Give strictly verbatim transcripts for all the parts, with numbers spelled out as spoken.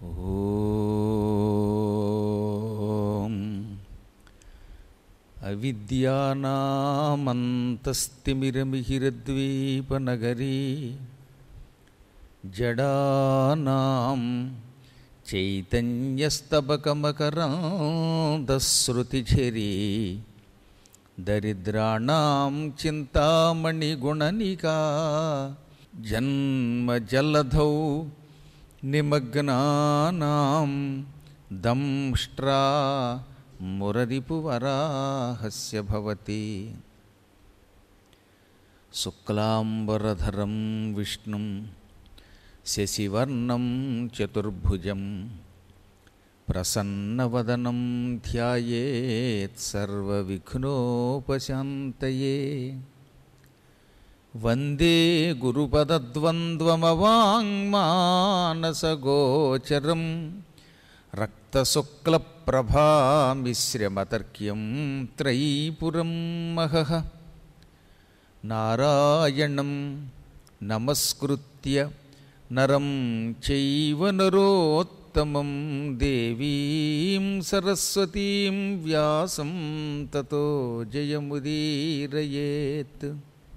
ఓం అవిద్యానామంతస్తిమిరమిహిరద్వీపనగరీ జడానాం చైతన్యస్తబకమకరాంతశ్రుతిఝరీ దరిద్రాణాం చింతామణిగుణనికా జన్మజలధౌ నిమగ్నానాం దంష్ట్రా మురరిపువరాహస్య భవతి. శుక్లాంబరధరం విష్ణుం శశివర్ణం చతుర్భుజం ప్రసన్నవదనం ధ్యాయేత్ సర్వవిఘ్నోపశాంతయే. వందే గురుపదద్వంద్వమవాంగ్మానసగోచరం రక్తశుక్లప్రభామిశ్రమతర్క్యం త్రైపురం మహః. నారాయణం నమస్కృత్య నరం చైవ నరోత్తమం దేవీం సరస్వతీం వ్యాసం తతో జయముదీరయేత్.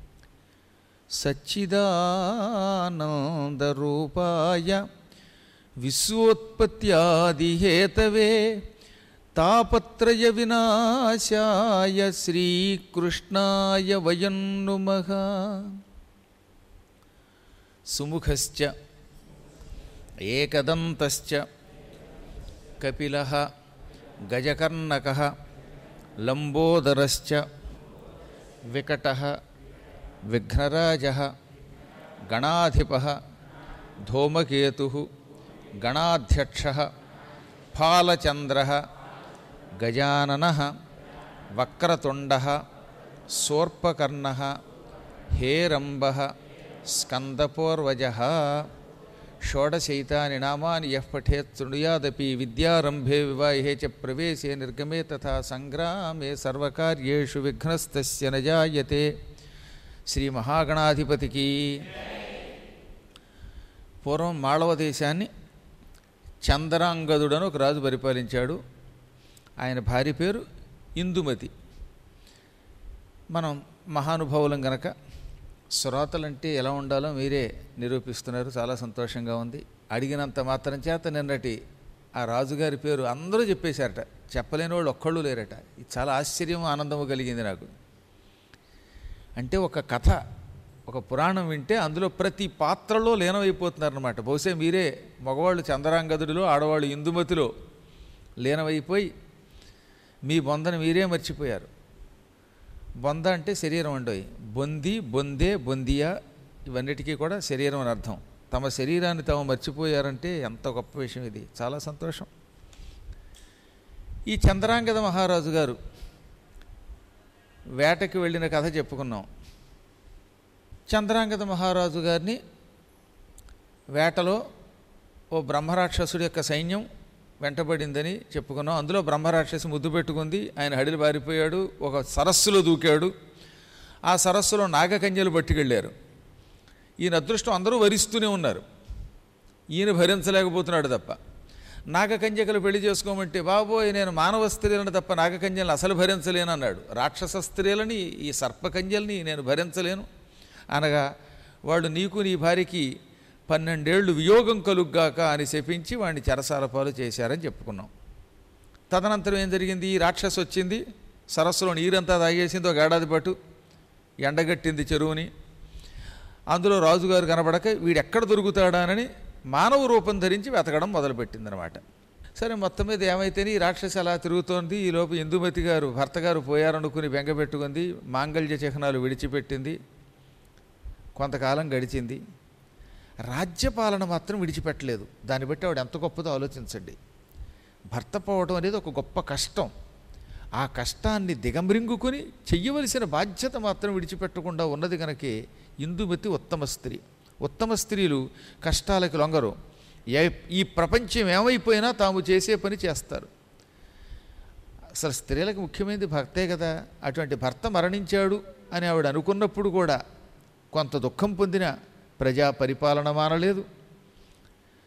సచ్చిదానందరూపాయ విశ్వోత్పత్యాదిహేతవే తాపత్రయ వినాశాయ శ్రీకృష్ణాయ వయం నుమః. సుముఖశ్చ ఏకదంతశ్చ కపిలః గజకర్ణకః లంబోదరశ్చ వికటః విఘ్నరాజః గణాధిపః ధూమకేతుః గణాధ్యక్షః ఫాలచంద్రః గజాననః వక్రతుండః శూర్పకర్ణః హేరంబః స్కందపూర్వజః. షోడశైతాని నామాని యః పఠేత్ శృణుయాదపి విద్యారంభే వివాహే చ ప్రవేశే నిర్గమే తథా సంగ్రామే సర్వకార్యేషు విఘ్నస్తస్య న జాయతే. శ్రీ మహాగణాధిపతికి. పూర్వం మాళవ దేశాన్ని చంద్రాంగదుడను ఒక రాజు పరిపాలించాడు. ఆయన భార్య పేరు ఇందుమతి. మనం మహానుభావులం గనక శ్రోతలంటే ఎలా ఉండాలో మీరే నిరూపిస్తున్నారు, చాలా సంతోషంగా ఉంది. అడిగినంత మాత్రం చేత నిన్నటి ఆ రాజుగారి పేరు అందరూ చెప్పేశారట, చెప్పలేని వాళ్ళు ఒక్కళ్ళు లేరట. ఇది చాలా ఆశ్చర్యం ఆనందము కలిగింది నాకు. అంటే ఒక కథ, ఒక పురాణం వింటే అందులో ప్రతి పాత్రలో లీనమైపోతున్నారన్నమాట. బహుశా మీరే మగవాళ్ళు చంద్రాంగదుడిలో, ఆడవాళ్ళు ఇందుమతిలో లీనమైపోయి మీ బొందని మీరే మర్చిపోయారు. బొంద అంటే శరీరం అండోయి. బొంది, బొందే, బొందియా ఇవన్నిటికీ కూడా శరీరం అని అర్థం. తమ శరీరాన్ని తాము మర్చిపోయారంటే ఎంత గొప్ప విషయం ఇది. చాలా సంతోషం. ఈ చంద్రాంగద మహారాజు గారు వేటకి వెళ్ళిన కథ చెప్పుకున్నాం. చంద్రాంగద మహారాజు గారిని వేటలో ఓ బ్రహ్మరాక్షసుడి యొక్క సైన్యం వెంటబడిందని చెప్పుకున్నాం. అందులో బ్రహ్మరాక్షసి ముద్దు పెట్టుకుంది, ఆయన హడిలు పారిపోయాడు, ఒక సరస్సులో దూకాడు. ఆ సరస్సులో నాగకన్యలు పట్టుకెళ్ళారు. ఈయన అదృష్టం అందరూ వరిస్తూనే ఉన్నారు, ఈయన భరించలేకపోతున్నాడు తప్ప. నాగకన్యకలు పెళ్లి చేసుకోమంటే బాబోయ్ నేను మానవ స్త్రీలను తప్ప నాగకన్యలను అసలు భరించలేను అన్నాడు. రాక్షస స్త్రీలని, ఈ సర్పకన్యల్ని నేను భరించలేను అనగా వాళ్ళు నీకు నీ భార్యకి పన్నెండేళ్లు వియోగం కలుగ్గాక అని శపించి వాడిని చెరసాల పాలు చేశారని చెప్పుకున్నాం. తదనంతరం ఏం జరిగింది? ఈ రాక్షసు వచ్చింది, సరస్సులో నీరంతా తాగేసింది, ఒక ఏడాది పాటు ఎండగట్టింది చెరువుని. అందులో రాజుగారు కనబడక వీడెక్కడ దొరుకుతాడానని మానవ రూపం ధరించి వెతకడం మొదలుపెట్టిందనమాట. సరే, మొత్తం మీద ఏమైతేనే ఈ రాక్షసి అలా తిరుగుతోంది. ఈలోపు ఇందుమతి గారు భర్త గారు పోయారనుకుని బెంగపెట్టుకుంది, మాంగళ్య చిహ్నాలు విడిచిపెట్టింది. కొంతకాలం గడిచింది, రాజ్యపాలన మాత్రం విడిచిపెట్టలేదు. దాన్ని బట్టి ఆవిడ ఎంత గొప్పదో ఆలోచించండి. భర్త పోవడం అనేది ఒక గొప్ప కష్టం. ఆ కష్టాన్ని దిగంబరింగుకొని చెయ్యవలసిన బాధ్యత మాత్రం విడిచిపెట్టకుండా ఉన్నది కనుకే ఇందుమతి ఉత్తమ స్త్రీ. ఉత్తమ స్త్రీలు కష్టాలకు లొంగరు. ఈ ప్రపంచం ఏమైపోయినా తాము చేసే పని చేస్తారు. అసలు స్త్రీలకు ముఖ్యమైనది భర్తే కదా. అటువంటి భర్త మరణించాడు అని ఆవిడ అనుకున్నప్పుడు కూడా కొంత దుఃఖం పొందిన ప్రజా పరిపాలన మానలేదు.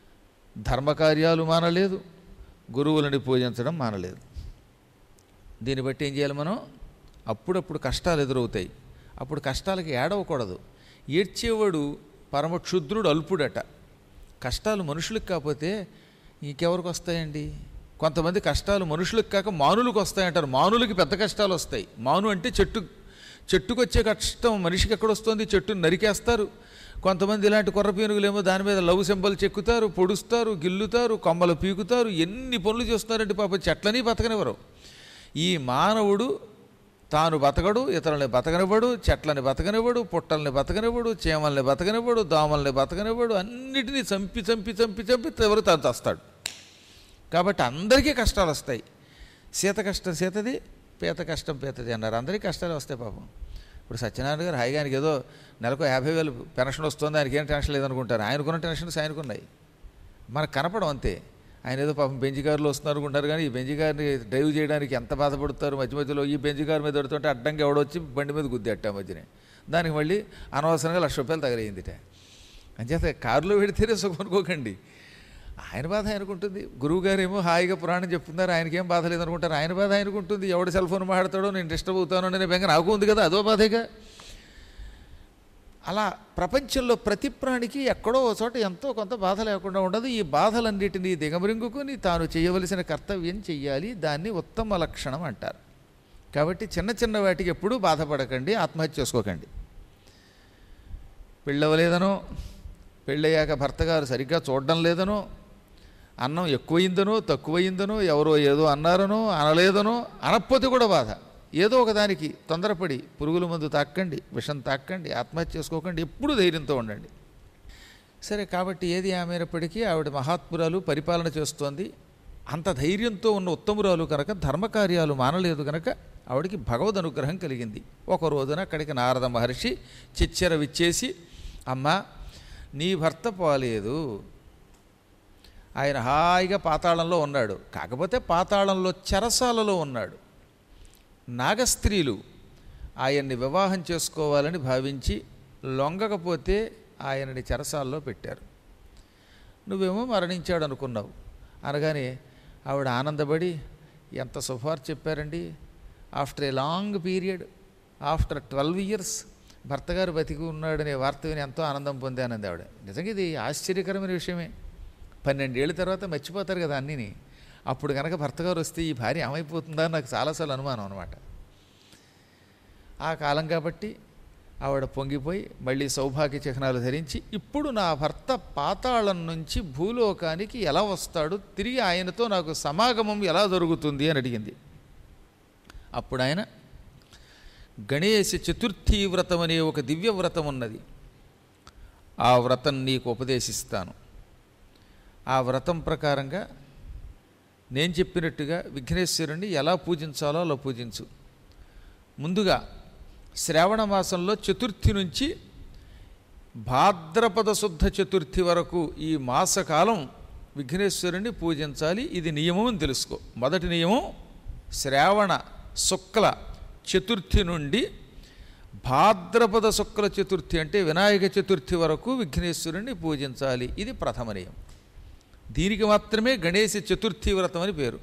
ధర్మకార్యాలు మానలేదు, గురువులని పూజించడం మానలేదు. దీన్ని బట్టి ఏం చేయాలి మనం? అప్పుడప్పుడు కష్టాలు ఎదురవుతాయి, అప్పుడు కష్టాలకి ఏడవకూడదు. ఏడ్చేవాడు పరమ క్షుద్రుడు, అల్పుడట. కష్టాలు మనుషులకు కాకపోతే ఇంకెవరికి వస్తాయండి? కొంతమంది కష్టాలు మనుషులకు కాక మానులకు వస్తాయంటారు. మానులకి పెద్ద కష్టాలు వస్తాయి. మాను అంటే చెట్టు చెట్టుకు వచ్చే కష్టం మనిషికి ఎక్కడొస్తుంది? చెట్టును నరికేస్తారు. కొంతమంది ఇలాంటి కొర్ర పీనుగులేమో దాని మీద లవ్ సింబల్ చెక్కుతారు, పొడుస్తారు, గిల్లుతారు, కొమ్మలు పీకుతారు, ఎన్ని పనులు చేస్తారంటే పాపం చెట్లని బతకనివ్వరు. ఈ మానవుడు తాను బతకడు, ఇతరులని బతకనివ్వడు, చెట్లని బతకనివ్వడు, పుట్టల్ని బతకనివ్వడు, చీమల్ని బతకనివ్వడు, దోమల్ని బతకనివ్వడు, అన్నిటినీ చంపి చంపి చంపి చంపి ఎవరు తాను చస్తాడు. కాబట్టి అందరికీ కష్టాలు వస్తాయి. సీత కష్టం సీతది, పీత కష్టం పీతది అన్నారు. అందరికీ కష్టాలు వస్తాయి పాపం. ఇప్పుడు సత్యనారాయణ గారు హాయిగా ఆయనకి ఏదో నెలకు యాభై వేలు పెన్షన్ వస్తుంది, ఆయనకి ఏం టెన్షన్ లేదనుకుంటారు. ఆయనకున్న టెన్షన్స్ ఆయనకున్నాయి, మనకు కనపడం అంతే. ఆయన ఏదో పాపం బెంజి కారులో వస్తున్నారు అనుకుంటారు, కానీ ఈ బెంజి కారుని డ్రైవ్ చేయడానికి ఎంత బాధపడతారు. మధ్య మధ్యలో ఈ బెంజి కారు మీద పెడుతుంటే అడ్డంగా ఎవడొచ్చి బండి మీద గుద్దేట మధ్యనే, దానికి మళ్ళీ అనవసరంగా లక్ష రూపాయలు తగలయిందిట. అంచేత కారులో పెడితేనే సుఖం అనుకోకండి. ఆయన బాధ ఆయనకుంటుంది. గురువుగారు ఏమో హాయిగా పురాణం చెప్తున్నారు, ఆయనకేం బాధ లేదనుకుంటారు. ఆయన బాధ ఆయనకుంటుంది. ఎవడు సెల్ ఫోన్ మాట్లాడతాడో, నేను డిస్టర్బ్ అవుతాను అనే బెంగ నాకు ఉంది కదా, అదో బాధేగా. అలా ప్రపంచంలో ప్రతి ప్రాణికి ఎక్కడో ఒక చోట ఎంతో కొంత బాధ లేకుండా ఉండదు. ఈ బాధలన్నిటినీ దిగమరింగుకొని తాను చేయవలసిన కర్తవ్యం చెయ్యాలి. దాన్ని ఉత్తమ లక్షణం అంటారు. కాబట్టి చిన్న చిన్న వాటికి ఎప్పుడూ బాధపడకండి, ఆత్మహత్య చేసుకోకండి. పెళ్ళవలేదనో, పెళ్ళయ్యాక భర్త గారు సరిగ్గా చూడడం లేదనో, అన్నం ఎక్కువయిందనో తక్కువయిందనో, ఎవరో ఏదో అన్నారనో అనలేదనో, అనకపోతే కూడా బాధ. ఏదో ఒకదానికి తొందరపడి పురుగుల మందు తాక్కండి, విషం తాక్కండి, ఆత్మహత్య చేసుకోకండి. ఎప్పుడూ ధైర్యంతో ఉండండి. సరే, కాబట్టి ఏది ఏమైనప్పటికీ ఆవిడ మహాత్మురాలు, పరిపాలన చేస్తోంది. అంత ధైర్యంతో ఉన్న ఉత్తమురాలు కనుక ధర్మకార్యాలు మానలేదు కనుక ఆవిడికి భగవద్ అనుగ్రహం కలిగింది. ఒక రోజున అక్కడికి నారద మహర్షి చిచ్చెర విచ్చేసి, అమ్మా నీ భర్త పోలేదు, ఆయన హాయిగా పాతాళంలో ఉన్నాడు. కాకపోతే పాతాళంలో చెరసాలలో ఉన్నాడు. నాగస్త్రీలు ఆయన్ని వివాహం చేసుకోవాలని భావించి లొంగకపోతే ఆయనని చెరసాల్లో పెట్టారు. నువ్వేమో మరణించాడు అనుకున్నావు అనగానే ఆవిడ ఆనందపడి, ఎంత శుభవార్త చెప్పారండి, after a long period, after twelve years భర్తగారు బతికి ఉన్నాడనే వార్త విని ఎంతో ఆనందం పొందానంది ఆవిడ. నిజంగా ఇది ఆశ్చర్యకరమైన విషయమే. పన్నెండేళ్ళ తర్వాత మర్చిపోతారు కదా అన్నీని. అప్పుడు కనుక భర్తగారు వస్తే ఈ భార్య ఏమైపోతుందా నాకు చాలాసార్లు అనుమానం అనమాట. ఆ కాలం కాబట్టి ఆవిడ పొంగిపోయి మళ్ళీ సౌభాగ్య చిహ్నాలు ధరించి, ఇప్పుడు నా భర్త పాతాళం నుంచి భూలోకానికి ఎలా వస్తాడు, తిరిగి ఆయనతో నాకు సమాగమం ఎలా జరుగుతుంది అని అడిగింది. అప్పుడు ఆయన, గణేశ చతుర్థీ వ్రతం అనే ఒక దివ్య వ్రతం ఉన్నది, ఆ వ్రతం నీకు ఉపదేశిస్తాను. ఆ వ్రతం ప్రకారంగా నేను చెప్పినట్టుగా విఘ్నేశ్వరుణ్ణి ఎలా పూజించాలో అలా పూజించు. ముందుగా శ్రావణ మాసంలో చతుర్థి నుంచి భాద్రపద శుద్ధ చతుర్థి వరకు ఈ మాసకాలం విఘ్నేశ్వరుణ్ణి పూజించాలి. ఇది నియమం అని తెలుసుకో. మొదటి నియమం, శ్రావణ శుక్ల చతుర్థి నుండి భాద్రపద శుక్ల చతుర్థి అంటే వినాయక చతుర్థి వరకు విఘ్నేశ్వరుణ్ణి పూజించాలి. ఇది ప్రథమ నియమం. దీనికి మాత్రమే గణేశ చతుర్థి వ్రతం అని పేరు.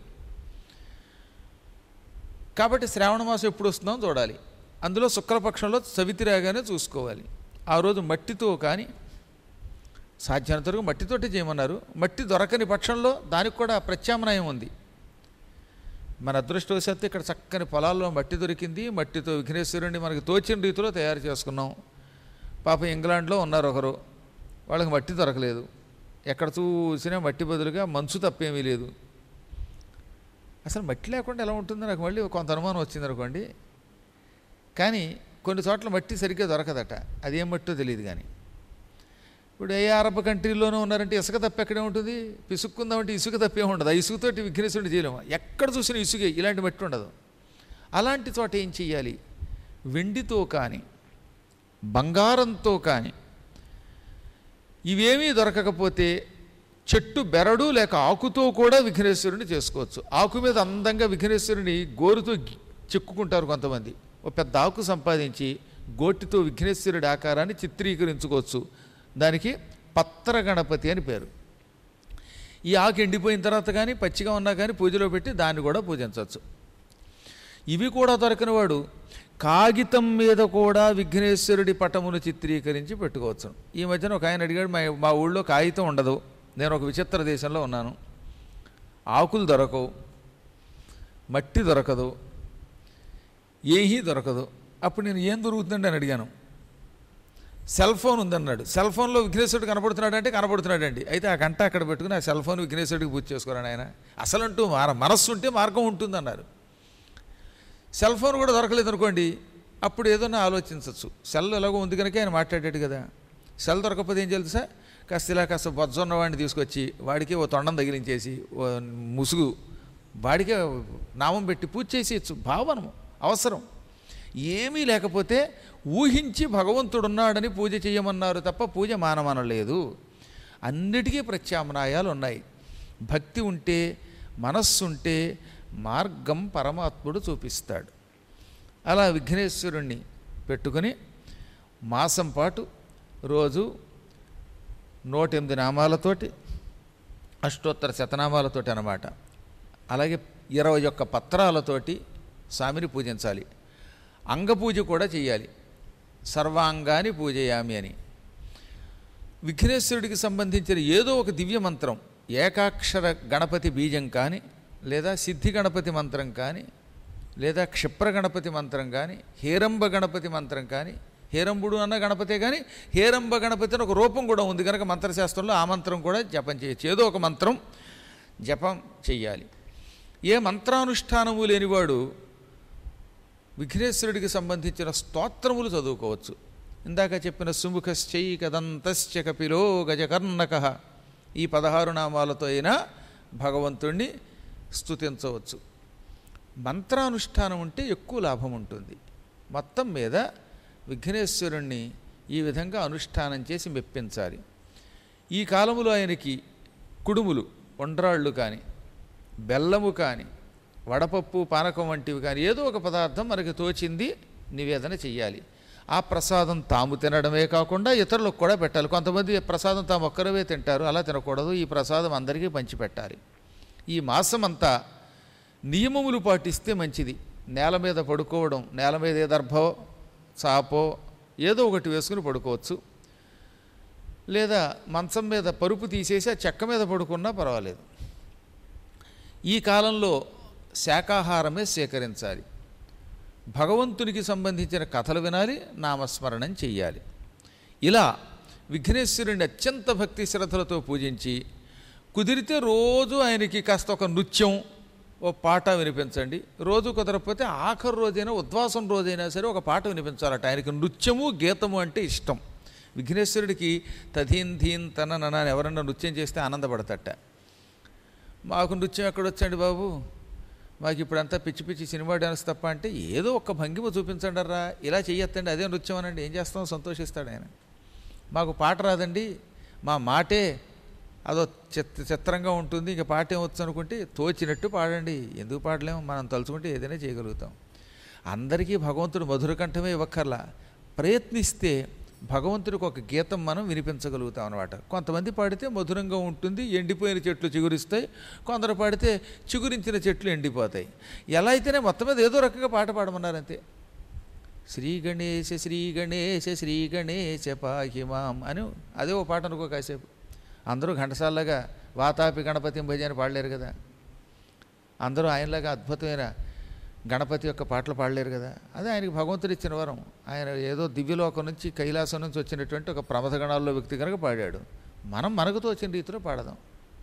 కాబట్టి శ్రావణ మాసం ఎప్పుడు వస్తుందో చూడాలి. అందులో శుక్లపక్షంలో సవితి రాగానే చూసుకోవాలి. ఆ రోజు మట్టితో కానీ, సాధ్యమైనంత వరకు మట్టితోటి చేయమన్నారు. మట్టి దొరకని పక్షంలో దానికి కూడా ప్రత్యామ్నాయం ఉంది. మన అదృష్టవశాత్తు ఇక్కడ చక్కని పొలాల్లో మట్టి దొరికింది. మట్టితో విఘ్నేశ్వరుణ్ణి మనకి తోచిన రీతిలో తయారు చేసుకున్నాం. పాపం ఇంగ్లాండ్లో ఉన్నారు ఒకరు, వాళ్ళకి మట్టి దొరకలేదు. ఎక్కడ చూసినా మట్టి బదులుగా మంచు తప్పేమీ లేదు. అసలు మట్టి లేకుండా ఎలా ఉంటుందో నాకు మళ్ళీ కొంత అనుమానం వచ్చింది అనుకోండి. కానీ కొన్ని చోట్ల మట్టి సరిగ్గా దొరకదట, అదేం మట్టో తెలియదు. కానీ ఇప్పుడు ఏ అరబ్ కంట్రీలోనూ ఉన్నారంటే ఇసుక తప్ప ఎక్కడే ఉంటుంది, పిసుక్కుందామంటే ఇసుక తప్పే ఉండదు. ఆ ఇసుకతోటి విఘ్నేశ్వరుడు చేయలేము. ఎక్కడ చూసినా ఇసుకే, ఇలాంటి మట్టి ఉండదు. అలాంటి చోట ఏం చెయ్యాలి, వెండితో కానీ బంగారంతో కానీ ఇవేమీ దొరకకపోతే చెట్టు బెరడు లేక ఆకుతో కూడా విఘ్నేశ్వరుని చేసుకోవచ్చు. ఆకు మీద అందంగా విఘ్నేశ్వరుని గోరుతో చెక్కుకుంటారు కొంతమంది. ఒక పెద్ద ఆకు సంపాదించి గోటితో విఘ్నేశ్వరుడి ఆకారాన్ని చిత్రీకరించుకోవచ్చు. దానికి పత్ర గణపతి అని పేరు. ఈ ఆకు ఎండిపోయిన తర్వాత కానీ పచ్చిగా ఉన్నా కానీ పూజలో పెట్టి దాన్ని కూడా పూజించవచ్చు. ఇవి కూడా దొరకని వాడు కాగితం మీద కూడా విఘ్నేశ్వరుడి పటమును చిత్రీకరించి పెట్టుకోవచ్చు. ఈ మధ్యన ఒక ఆయన అడిగాడు, మా మా ఊళ్ళో కాగితం ఉండదు, నేను ఒక విచిత్ర దేశంలో ఉన్నాను, ఆకులు దొరకవు, మట్టి దొరకదు, ఏమీ దొరకదు, అప్పుడు నేను ఏం దొరుకుతుందండి అని అడిగాను. Cell phone ఉందన్నాడు. సెల్ ఫోన్లో విఘ్నేశ్వరుడు కనపడుతున్నాడు అంటే కనపడుతున్నాడండి. అయితే ఆ గంట అక్కడ పెట్టుకుని ఆ సెల్ ఫోన్ విఘ్నేశ్వరుడికి పూజ చేసుకోరాను ఆయన. అసలంటూ మార మనస్సు ఉంటే మార్గం ఉంటుందన్నారు. సెల్ ఫోన్ కూడా దొరకలేదు అనుకోండి, అప్పుడు ఏదన్నా ఆలోచించవచ్చు. సెల్ ఎలాగో ఉంది కనుక ఆయన మాట్లాడాడు కదా. సెల్ దొరకకపోతే ఏం తెలుసా, కాస్త ఇలా కాస్త బొజ్జ ఉన్నవాడిని తీసుకొచ్చి వాడికి ఓ తొండం తగిలించేసి ఓ ముసుగు వాడికే నామం పెట్టి పూజ చేసేయచ్చు. భావనము అవసరం. ఏమీ లేకపోతే ఊహించి భగవంతుడున్నాడని పూజ చేయమన్నారు తప్ప పూజ మానమనలేదు. అన్నిటికీ ప్రత్యామ్నాయాలు ఉన్నాయి. భక్తి ఉంటే, మనస్సుంటే మార్గం పరమాత్ముడు చూపిస్తాడు. అలా విఘ్నేశ్వరుణ్ణి పెట్టుకుని మాసం పాటు రోజు నూట ఎనిమిది నామాలతోటి అష్టోత్తర శతనామాలతోటి అన్నమాట. అలాగే ఇరవై ఒక్క పత్రాలతోటి స్వామిని పూజించాలి. అంగపూజ కూడా చేయాలి. సర్వాంగాన్ని పూజయామి అని. విఘ్నేశ్వరుడికి సంబంధించిన ఏదో ఒక దివ్య మంత్రం, ఏకాక్షర గణపతి బీజం కానీ, లేదా సిద్ధి గణపతి మంత్రం కానీ, లేదా క్షిప్ర గణపతి మంత్రం కానీ, హేరంబ గణపతి మంత్రం కానీ, హేరంబుడు అన్న గణపతే కానీ హేరంబ గణపతి అని ఒక రూపం కూడా ఉంది కనుక మంత్రశాస్త్రంలో ఆ మంత్రం కూడా జపం చేయొచ్చు. ఏదో ఒక మంత్రం జపం చెయ్యాలి. ఏ మంత్రానుష్ఠానము లేనివాడు విఘ్నేశ్వరుడికి సంబంధించిన స్తోత్రములు చదువుకోవచ్చు. ఇందాక చెప్పిన సుముఖశ్చైకదంతశ్చ కపిలో గజకర్ణక ఈ పదహారు నామాలతో అయినా భగవంతుణ్ణి స్తుతించవచ్చు. మంత్రానుష్ఠానం ఉంటే ఎక్కువ లాభం ఉంటుంది. మొత్తం మీద విఘ్నేశ్వరుణ్ణి ఈ విధంగా అనుష్ఠానం చేసి మెప్పించాలి. ఈ కాలములో ఆయనకి కుడుములు, వండ్రాళ్ళు కానీ, బెల్లము కానీ, వడపప్పు, పానకం వంటివి కానీ ఏదో ఒక పదార్థం మనకి తోచింది నివేదన చెయ్యాలి. ఆ ప్రసాదం తాము తినడమే కాకుండా ఇతరులకు కూడా పెట్టాలి. కొంతమంది ప్రసాదం తాము ఒక్కరవే తింటారు, అలా తినకూడదు. ఈ ప్రసాదం అందరికీ పంచిపెట్టాలి. ఈ మాసం అంతా నియమములు పాటిస్తే మంచిది. నేల మీద పడుకోవడం, నేల మీద ఏ దర్భో చాపో ఏదో ఒకటి వేసుకుని పడుకోవచ్చు. లేదా మంచం మీద పరుపు తీసేసి ఆ చెక్క మీద పడుకున్నా పర్వాలేదు. ఈ కాలంలో శాకాహారమే సేకరించాలి. భగవంతునికి సంబంధించిన కథలు వినాలి, నామస్మరణం చెయ్యాలి. ఇలా విఘ్నేశ్వరుని అత్యంత భక్తి శ్రద్ధలతో పూజించి కుదిరితే రోజు ఆయనకి కాస్త ఒక నృత్యం, ఓ పాట వినిపించండి. రోజు కుదరకపోతే ఆఖరు రోజైనా ఉద్వాసం రోజైనా సరే ఒక పాట వినిపించాలట. ఆయనకి నృత్యము గీతము అంటే ఇష్టం. విఘ్నేశ్వరుడికి తధీన్ ధీన్ తన నన ఎవరన్నా నృత్యం చేస్తే ఆనందపడతట. మాకు నృత్యం ఎక్కడొచ్చండి బాబు, మాకు ఇప్పుడంతా పిచ్చి పిచ్చి సినిమా డ్యాన్స్ తప్ప అంటే ఏదో ఒక్క భంగిమ చూపించండి రా, ఇలా చెయ్యొద్దండి, అదే నృత్యం అనండి, ఏం చేస్తాం, సంతోషిస్తాడు ఆయన. మాకు పాట రాదండి, మా మాటే అదో చిత్ర చిత్రంగా ఉంటుంది, ఇక పాట ఏమొచ్చు అనుకుంటే తోచినట్టు పాడండి, ఎందుకు పాడలేము, మనం తలుచుకుంటే ఏదైనా చేయగలుగుతాం. అందరికీ భగవంతుడు మధుర కంఠమే ఇవ్వక్కర్లా, ప్రయత్నిస్తే భగవంతుడికి ఒక గీతం మనం వినిపించగలుగుతాం అన్నమాట. కొంతమంది పాడితే మధురంగా ఉంటుంది, ఎండిపోయిన చెట్లు చిగురిస్తాయి. కొందరు పాడితే చిగురించిన చెట్లు ఎండిపోతాయి. ఎలా అయితేనే మొత్తం మీద ఏదో రకంగా పాట పాడమన్నారంతే. శ్రీ గణేశ శ్రీ గణేశ శ్రీ గణేశ పాహిమాం అని అదే ఓ పాట అనుకో. కాసేపు అందరూ ఘంటసాలలాగా వాతాపి గణపతి భజ అని పాడలేరు కదా. అందరూ ఆయనలాగా అద్భుతమైన గణపతి యొక్క పాటలు పాడలేరు కదా. అదే ఆయనకి భగవంతుడు ఇచ్చిన వరం. ఆయన ఏదో దివ్యలోకం నుంచి కైలాసం నుంచి వచ్చినటువంటి ఒక ప్రమథ గణాల్లో వ్యక్తి కనుక పాడాడు. మనం మనకుతో వచ్చిన రీతిలో పాడదాం.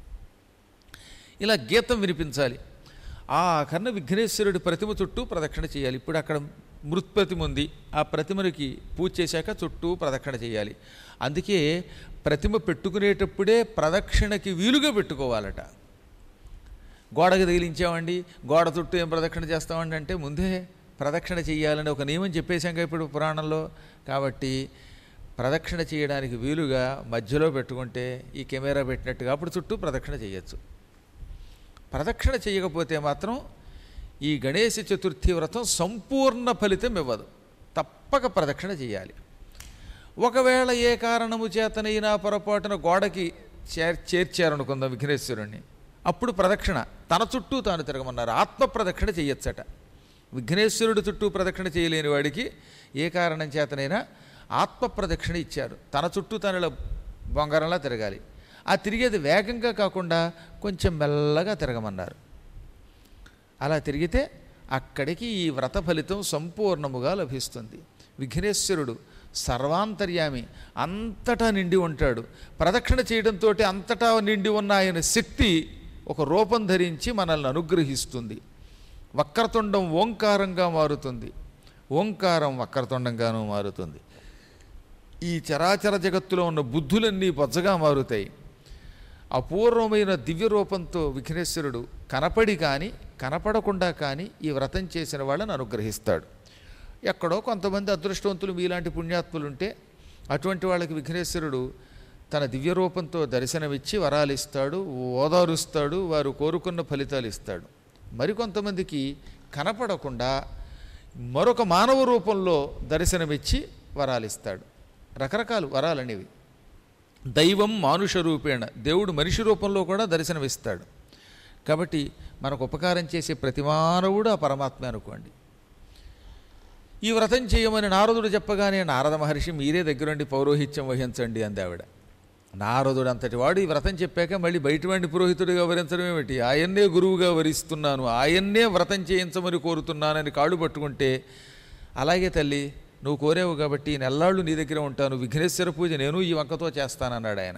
ఇలా గీతం వినిపించాలి. ఆ కర్ణ విఘ్నేశ్వరుడి ప్రతిమ చుట్టూ ప్రదక్షిణ చేయాలి. ఇప్పుడు అక్కడ మృత్ప్రతిమ ఉంది, ఆ ప్రతిమకి పూజ చేశాక చుట్టూ ప్రదక్షిణ చేయాలి. అందుకే ప్రతిమ పెట్టుకునేటప్పుడే ప్రదక్షిణకి వీలుగా పెట్టుకోవాలట. గోడకు తగిలించామండి, గోడ చుట్టూ ఏం ప్రదక్షిణ చేస్తామండి అంటే ముందే ప్రదక్షిణ చేయాలని ఒక నియమం చెప్పేశాక ఇప్పుడు పురాణంలో. కాబట్టి ప్రదక్షిణ చేయడానికి వీలుగా మధ్యలో పెట్టుకుంటే ఈ కెమెరా పెట్టినట్టుగా అప్పుడు చుట్టూ ప్రదక్షిణ చేయొచ్చు. ప్రదక్షిణ చేయకపోతే మాత్రం ఈ గణేశ చతుర్థి వ్రతం సంపూర్ణ ఫలితం ఇవ్వదు. తప్పక ప్రదక్షిణ చేయాలి. ఒకవేళ ఏ కారణము చేతనైనా పొరపాటున గోడకి చేర్ చేర్చారనుకుందాం విఘ్నేశ్వరుణ్ణి. అప్పుడు ప్రదక్షిణ తన చుట్టూ తాను తిరగమన్నారు. ఆత్మ ప్రదక్షిణ చెయ్యొచ్చట. విఘ్నేశ్వరుడు చుట్టూ ప్రదక్షిణ చేయలేని వాడికి ఏ కారణం చేతనైనా ఆత్మ ప్రదక్షిణ ఇచ్చారు. తన చుట్టూ తను ఇలా బొంగరంలా తిరగాలి. ఆ తిరిగేది వేగంగా కాకుండా కొంచెం మెల్లగా తిరగమన్నారు. అలా తిరిగితే అక్కడికి ఈ వ్రత ఫలితం సంపూర్ణముగా లభిస్తుంది. విఘ్నేశ్వరుడు సర్వాంతర్యామి, అంతటా నిండి ఉంటాడు. ప్రదక్షిణ చేయడంతో అంతటా నిండి ఉన్న ఆయన శక్తి ఒక రూపం ధరించి మనల్ని అనుగ్రహిస్తుంది. వక్రతుండం ఓంకారంగా మారుతుంది, ఓంకారం వక్రతుండంగానూ మారుతుంది. ఈ చరాచర జగత్తులో ఉన్న బుద్ధులన్నీ బొజ్జగా మారుతాయి. అపూర్వమైన దివ్య రూపంతో విఘ్నేశ్వరుడు కనపడి కానీ కనపడకుండా కానీ ఈ వ్రతం చేసిన వాళ్ళని అనుగ్రహిస్తాడు. ఎక్కడో కొంతమంది అదృష్టవంతులు మీలాంటి పుణ్యాత్ములు ఉంటే అటువంటి వాళ్ళకి విఘ్నేశ్వరుడు తన దివ్య రూపంతో దర్శనమిచ్చి వరాలిస్తాడు, ఓదారుస్తాడు, వారు కోరుకున్న ఫలితాలు ఇస్తాడు. మరికొంతమందికి కనపడకుండా మరొక మానవ రూపంలో దర్శనమిచ్చి వరాలిస్తాడు. రకరకాలు వరాలనేవి. దైవం మానుష రూపేణ, దేవుడు మనిషి రూపంలో కూడా దర్శనమిస్తాడు. కాబట్టి మనకు ఉపకారం చేసే ప్రతి మానవుడు ఆ పరమాత్మ అనుకోండి. ఈ వ్రతం చేయమని నారదుడు చెప్పగానే నారద మహర్షి మీరే దగ్గరుండి పౌరోహిత్యం వహించండి అంది ఆవిడ. నారదుడు అంతటి వాడు ఈ వ్రతం చెప్పాక మళ్ళీ బయటవాడిని పురోహితుడిగా వరించడం ఏమిటి? ఆయన్నే గురువుగా వరిస్తున్నాను, ఆయన్నే వ్రతం చేయించమని కోరుతున్నానని కాళ్ళు పట్టుకుంటే, అలాగే తల్లి నువ్వు కోరేవు కాబట్టి నెల్లాళ్ళు నీ దగ్గర ఉంటాను, విఘ్నేశ్వర పూజ నేను ఈ వంకతో చేస్తానన్నాడు ఆయన.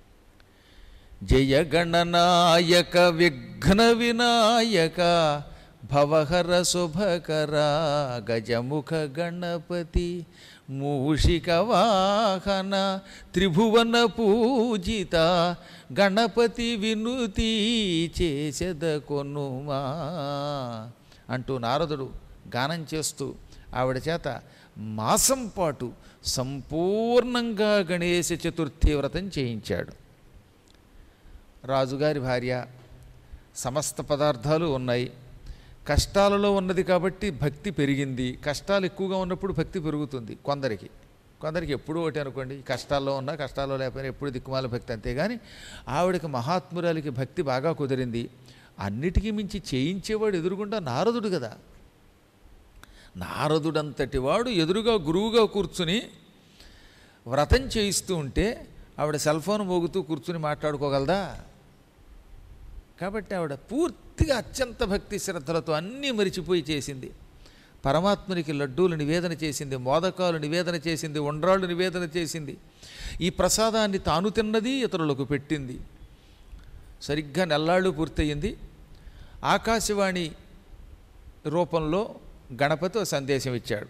జయ గణనాయక విఘ్న వినాయక భవహర శుభకర గజముఖ గణపతి మూషిక వాహన త్రిభువన పూజిత గణపతి వినుతి చేసెద కొనుమా అంటూ నారదుడు గానం చేస్తూ ఆవిడ చేత మాసం పాటు సంపూర్ణంగా గణేశ చతుర్థి వ్రతం చేయించాడు. రాజుగారి భార్య, సమస్త పదార్థాలు ఉన్నాయి, కష్టాలలో ఉన్నది కాబట్టి భక్తి పెరిగింది. కష్టాలు ఎక్కువగా ఉన్నప్పుడు భక్తి పెరుగుతుంది కొందరికి, కొందరికి ఎప్పుడూ ఒకటి అనుకోండి, కష్టాల్లో ఉన్నా కష్టాల్లో లేకపోయినా ఎప్పుడు దిక్కుమాల భక్తి. అంతేగాని ఆవిడకి మహాత్మురాలికి భక్తి బాగా కుదిరింది. అన్నిటికీ మించి చేయించేవాడు ఎదురుగుండా నారదుడు కదా. నారదుడంతటి వాడు ఎదురుగా గురువుగా కూర్చుని వ్రతం చేయిస్తూ ఉంటే ఆవిడ సెల్ ఫోన్ మోగుతూ కూర్చుని మాట్లాడుకోగలదా? కాబట్టి ఆవిడ పూర్తిగా అత్యంత భక్తి శ్రద్ధలతో అన్నీ మరిచిపోయి చేసింది. పరమాత్మునికి లడ్డూలు నివేదన చేసింది, మోదకాలు నివేదన చేసింది, ఉండ్రాళ్ళు నివేదన చేసింది. ఈ ప్రసాదాన్ని తాను తిన్నది, ఇతరులకు పెట్టింది. సరిగ్గా నెల్లాళ్ళు పూర్తయింది. ఆకాశవాణి రూపంలో గణపతి సందేశం ఇచ్చాడు.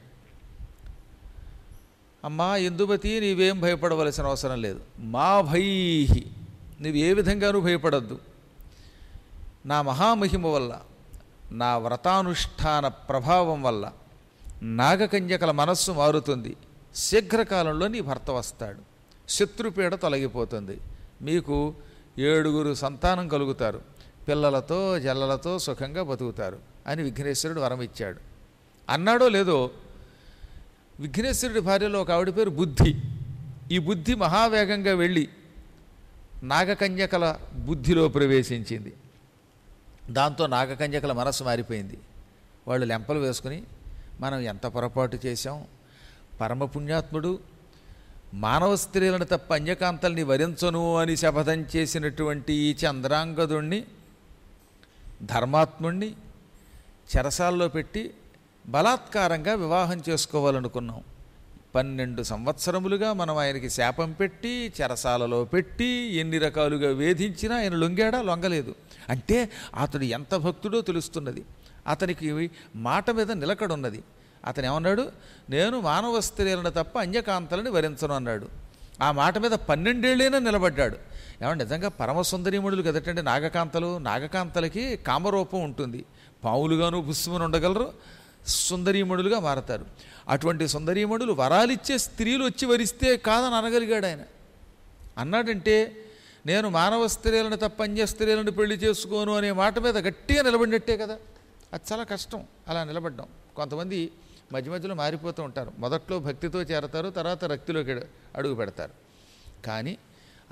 అమ్మా ఇందుమతి, నీవేం భయపడవలసిన అవసరం లేదు. మా భైహి, నువ్వు ఏ విధంగానూ భయపడద్దు. నా మహామహిమ వల్ల, నా వ్రతానుష్ఠాన ప్రభావం వల్ల నాగకన్యకల మనస్సు మారుతుంది. శీఘ్రకాలంలో నీ భర్త వస్తాడు, శత్రుపీడ తొలగిపోతుంది, మీకు ఏడుగురు సంతానం కలుగుతారు, పిల్లలతో జల్లలతో సుఖంగా బతుకుతారు అని విఘ్నేశ్వరుడు వరం ఇచ్చాడు. అన్నాడో లేదో, విఘ్నేశ్వరుడి భార్యలో ఒక ఆవిడ పేరు బుద్ధి. ఈ బుద్ధి మహావేగంగా వెళ్ళి నాగకన్యకల బుద్ధిలో ప్రవేశించింది. దాంతో నాగకన్యకల మనస్సు మారిపోయింది. వాళ్ళు లెంపలు వేసుకుని మనం ఎంత పొరపాటు చేశాం, పరమపుణ్యాత్ముడు మానవ స్త్రీలను తప్ప అన్యకాంతల్ని వరించను అని శపథం చేసినటువంటి ఈ చంద్రాంగదుణ్ణి, ధర్మాత్ముణ్ణి చెరసాల్లో పెట్టి బలాత్కారంగా వివాహం చేసుకోవాలనుకున్నాం. పన్నెండు సంవత్సరములుగా మనం ఆయనకి శాపం పెట్టి చెరసాలలో పెట్టి ఎన్ని రకాలుగా వేధించినా ఆయన లొంగాడా? లొంగలేదు. అంటే అతడు ఎంత భక్తుడో తెలుస్తున్నది. అతనికి మాట మీద నిలకడున్నది. అతను ఏమన్నాడు? నేను మానవ స్త్రీలను తప్ప అన్యకాంతలని వరించను అన్నాడు. ఆ మాట మీద పన్నెండేళ్ళైనా నిలబడ్డాడు. ఏమన్నా నిజంగా పరమసుందరీమణులు కదటండి నాగకాంతలు. నాగకాంతలకి కామరూపం ఉంటుంది, పావులుగాను బుస్సుమని ఉండగలరు, సుందరీమణులుగా మారతారు. అటువంటి సుందరీమణులు వరాలిచ్చే స్త్రీలు వచ్చి వరిస్తే కాదని అనగలిగాడు ఆయన. అన్నాడంటే నేను మానవ స్త్రీలను తప్ప అన్య స్త్రీలను పెళ్లి చేసుకోను అనే మాట మీద గట్టిగా నిలబడినట్టే కదా. అది చాలా కష్టం అలా నిలబడ్డాం. కొంతమంది మధ్య మధ్యలో మారిపోతూ ఉంటారు. మొదట్లో భక్తితో చేరతారు, తర్వాత రక్తిలోకి అడుగు పెడతారు. కానీ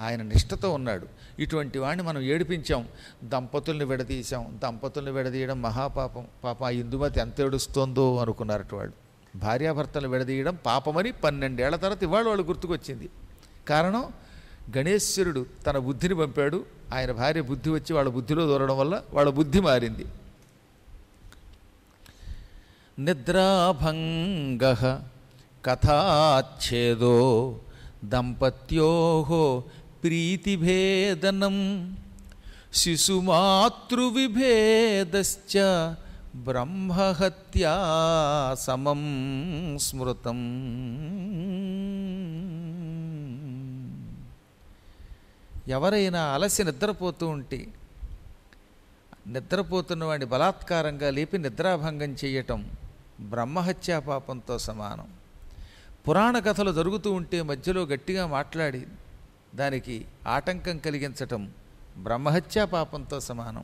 ఆయన నిష్ఠతో ఉన్నాడు. ఇటువంటి వాడిని మనం ఏడిపించాం, దంపతుల్ని విడదీశాం. దంపతుల్ని విడదీయడం మహాపాపం. పాప ఆ ఇందుమతి ఎంత ఏడుస్తోందో అనుకున్నారట వాళ్ళు. భార్యాభర్తలు విడదీయడం పాపమని పన్నెండేళ్ల తర్వాత ఇవాళ వాళ్ళు గుర్తుకొచ్చింది. కారణం, గణేశ్వరుడు తన బుద్ధిని పంపాడు. ఆయన భార్య బుద్ధి వచ్చి వాళ్ళ బుద్ధిలో దూరడం వల్ల వాళ్ళ బుద్ధి మారింది. నిద్రాభంగ కథాచ్ఛేదో దంపత్యోః ప్రీతిభేదనం శిశుమాతృవిభేదశ్చ బ్రహ్మహత్యా సమం స్మృతం. ఎవరైనా అలసి నిద్రపోతూ ఉంటే నిద్రపోతున్న వాడిని బలాత్కారంగా లేపి నిద్రాభంగం చేయటం బ్రహ్మహత్యా పాపంతో సమానం. పురాణ కథలు జరుగుతూ ఉంటే మధ్యలో గట్టిగా మాట్లాడి దానికి ఆటంకం కలిగించటం బ్రహ్మహత్యా పాపంతో సమానం.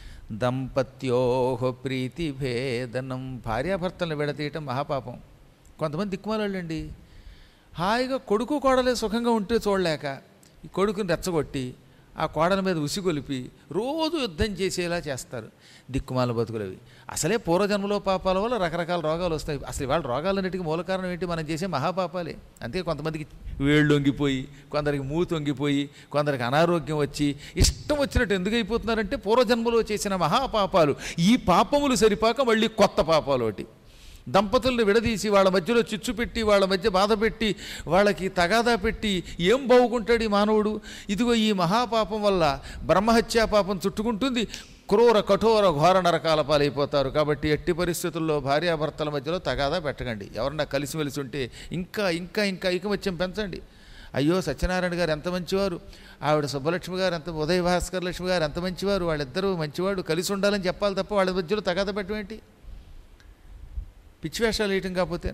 దంపత్యోః ప్రీతిభేదనం, భార్యాభర్తలను విడతీయటం మహాపాపం. కొంతమంది దిక్కుమాలండి, హాయిగా కొడుకు కోడలే సుఖంగా ఉంటే చూడలేక ఈ కొడుకుని రెచ్చగొట్టి ఆ కోడల మీద ఉసిగొలిపి రోజు యుద్ధం చేసేలా చేస్తారు. దిక్కుమాల బతుకులవి. అసలే పూర్వజన్మలో పాపాల వల్ల రకరకాల రోగాలు వస్తాయి. అసలు ఇవాళ రోగాలన్నిటికీ మూల కారణం ఏంటి? మనం చేసే మహాపాపాలే. అంతే, కొంతమందికి వేళ్ళు వంగిపోయి, కొందరికి మూతి వంగిపోయి, కొందరికి అనారోగ్యం వచ్చి ఇష్టం వచ్చినట్టు ఎందుకు అయిపోతున్నారంటే పూర్వజన్మలో చేసిన మహాపాపాలు. ఈ పాపములు సరిపాక మళ్ళీ కొత్త పాపాలు ఒకటి. దంపతుల్ని విడదీసి వాళ్ళ మధ్యలో చిచ్చు పెట్టి, వాళ్ళ మధ్య బాధ పెట్టి, వాళ్ళకి తగాదా పెట్టి ఏం బాగుకుంటాడు ఈ మానవుడు? ఇదిగో ఈ మహాపాపం వల్ల బ్రహ్మహత్యా పాపం చుట్టుకుంటుంది. క్రూర కఠోర ఘోర నరకాల పాలైపోతారు. కాబట్టి ఎట్టి పరిస్థితుల్లో భార్యాభర్తల మధ్యలో తగాదా పెట్టకండి. ఎవరన్నా కలిసిమెలిసి ఉంటే ఇంకా ఇంకా ఇంకా ఐకమత్యం పెంచండి. అయ్యో సత్యనారాయణ గారు ఎంత మంచివారు, ఆవిడ సుబ్బలక్ష్మి గారు ఎంత, ఉదయ భాస్కర్ లక్ష్మి గారు ఎంత మంచివారు, వాళ్ళిద్దరూ మంచివాడు, కలిసి ఉండాలని చెప్పాలి తప్ప వాళ్ళ మధ్యలో తగాదా పెట్టమేంటి? పిచ్చివేషాలు వేయటం. కాకపోతే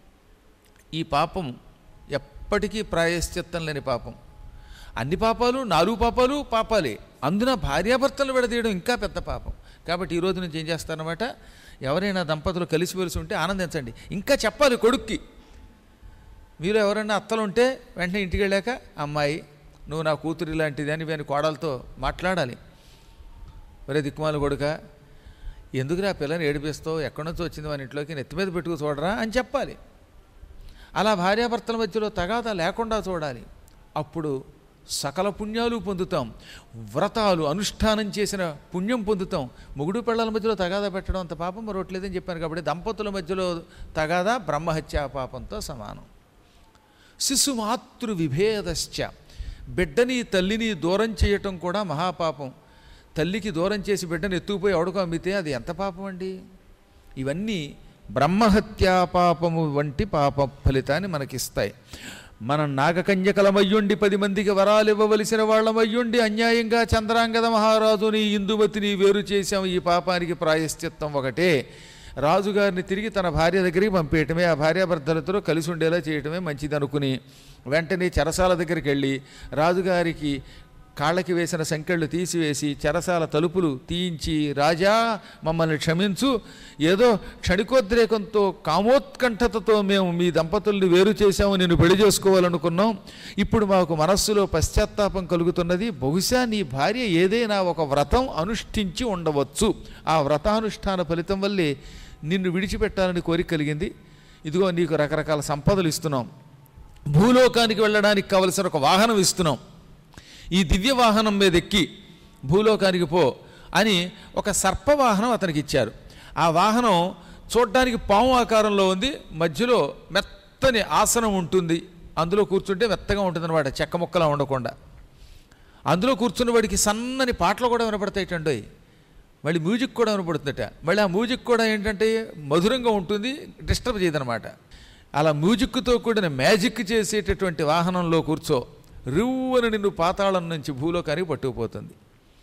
ఈ పాపం ఎప్పటికీ ప్రాయశ్చిత్తం లేని పాపం. అన్ని పాపాలు, నాలుగు పాపాలు పాపాలే. అందున భార్యాభర్తలు విడదీయడం ఇంకా పెద్ద పాపం. కాబట్టి ఈరోజు నుంచి ఏం చేస్తారన్నమాట, ఎవరైనా దంపతులు కలిసిమెలిసి ఉంటే ఆనందించండి. ఇంకా చెప్పాలి కొడుక్కి. మీరు ఎవరైనా అత్తలు ఉంటే వెంటనే ఇంటికి వెళ్ళాక, అమ్మాయి నువ్వు నా కూతురి లాంటిది అని వీని కోడలతో మాట్లాడాలి. ఒరే దిక్కుమాల కొడుక, ఎందుకు ఆ పిల్లని ఏడిపిస్తావు, ఎక్కడి నుంచో వచ్చింది మన ఇంట్లోకి, నెత్తి మీద పెట్టుకు చూడరా అని చెప్పాలి. అలా భార్యాభర్తల మధ్యలో తగాదా లేకుండా చూడాలి. అప్పుడు సకల పుణ్యాలు పొందుతాం. వ్రతాలు అనుష్ఠానం చేసిన పుణ్యం పొందుతాం. మొగుడు పిల్లల మధ్యలో తగాదా పెట్టడం అంత పాపం మరొట్లేదని చెప్పాను. కాబట్టి దంపతుల మధ్యలో తగాదా బ్రహ్మహత్యా పాపంతో సమానం. శిశుమాతృ విభేదశ్చ, బిడ్డని తల్లిని దూరం చేయటం కూడా మహాపాపం. తల్లికి దూరం చేసి బిడ్డను ఎత్తుకుపోయి ఎవడుకో అమ్మితే అది ఎంత పాపం అండి. ఇవన్నీ బ్రహ్మహత్యా పాపము వంటి పాప ఫలితాన్ని మనకిస్తాయి. మనం నాగకన్యకలమయ్యుండి పది మందికి వరాలు ఇవ్వవలసిన వాళ్ళమయ్యుండి అన్యాయంగా చంద్రాంగద మహారాజుని ఇందుమతిని వేరు చేశాం. ఈ పాపానికి ప్రాయశ్చిత్తం ఒకటే, రాజుగారిని తిరిగి తన భార్య దగ్గరికి పంపేయటమే. ఆ భార్యాభర్తలతో కలిసి ఉండేలా చేయటమే మంచిది అనుకుని వెంటనే చెరసాల దగ్గరికి వెళ్ళి రాజుగారికి కాళ్ళకి వేసిన సంకెళ్ళు తీసివేసి చెరసాల తలుపులు తీయించి, రాజా మమ్మల్ని క్షమించు, ఏదో క్షణికోద్రేకంతో కామోత్కంఠతతో మేము మీ దంపతుల్ని వేరు చేశాము, నేను పెళ్లి చేసుకోవాలనుకున్నాం. ఇప్పుడు మాకు మనస్సులో పశ్చాత్తాపం కలుగుతున్నది. బహుశా నీ భార్య ఏదైనా ఒక వ్రతం అనుష్ఠించి ఉండవచ్చు. ఆ వ్రతానుష్ఠాన ఫలితం వల్లే నిన్ను విడిచిపెట్టాలని కోరిక కలిగింది. ఇదిగో నీకు రకరకాల సంపదలు ఇస్తున్నాం, భూలోకానికి వెళ్ళడానికి కావలసిన ఒక వాహనం ఇస్తున్నాం, ఈ దివ్య వాహనం మీద ఎక్కి భూలోకానికి పో అని ఒక సర్పవాహనం అతనికి ఇచ్చారు. ఆ వాహనం చూడ్డానికి పాము ఆకారంలో ఉంది, మధ్యలో మెత్తని ఆసనం ఉంటుంది, అందులో కూర్చుంటే మెత్తగా ఉంటుంది అనమాట, చెక్క ముక్కలా ఉండకుండా. అందులో కూర్చున్న వాడికి సన్నని పాటలు కూడా వినపడతాయిటండి, మళ్ళీ మ్యూజిక్ కూడా వినపడుతుందట. మళ్ళీ ఆ మ్యూజిక్ కూడా ఏంటంటే మధురంగా ఉంటుంది, డిస్టర్బ్ చేయదనమాట. అలా మ్యూజిక్తో కూడిన మ్యాజిక్ చేసేటటువంటి వాహనంలో కూర్చో, రివ్వున నిన్ను పాతాళం నుంచి భూలోకానికి పట్టుకుపోతుంది.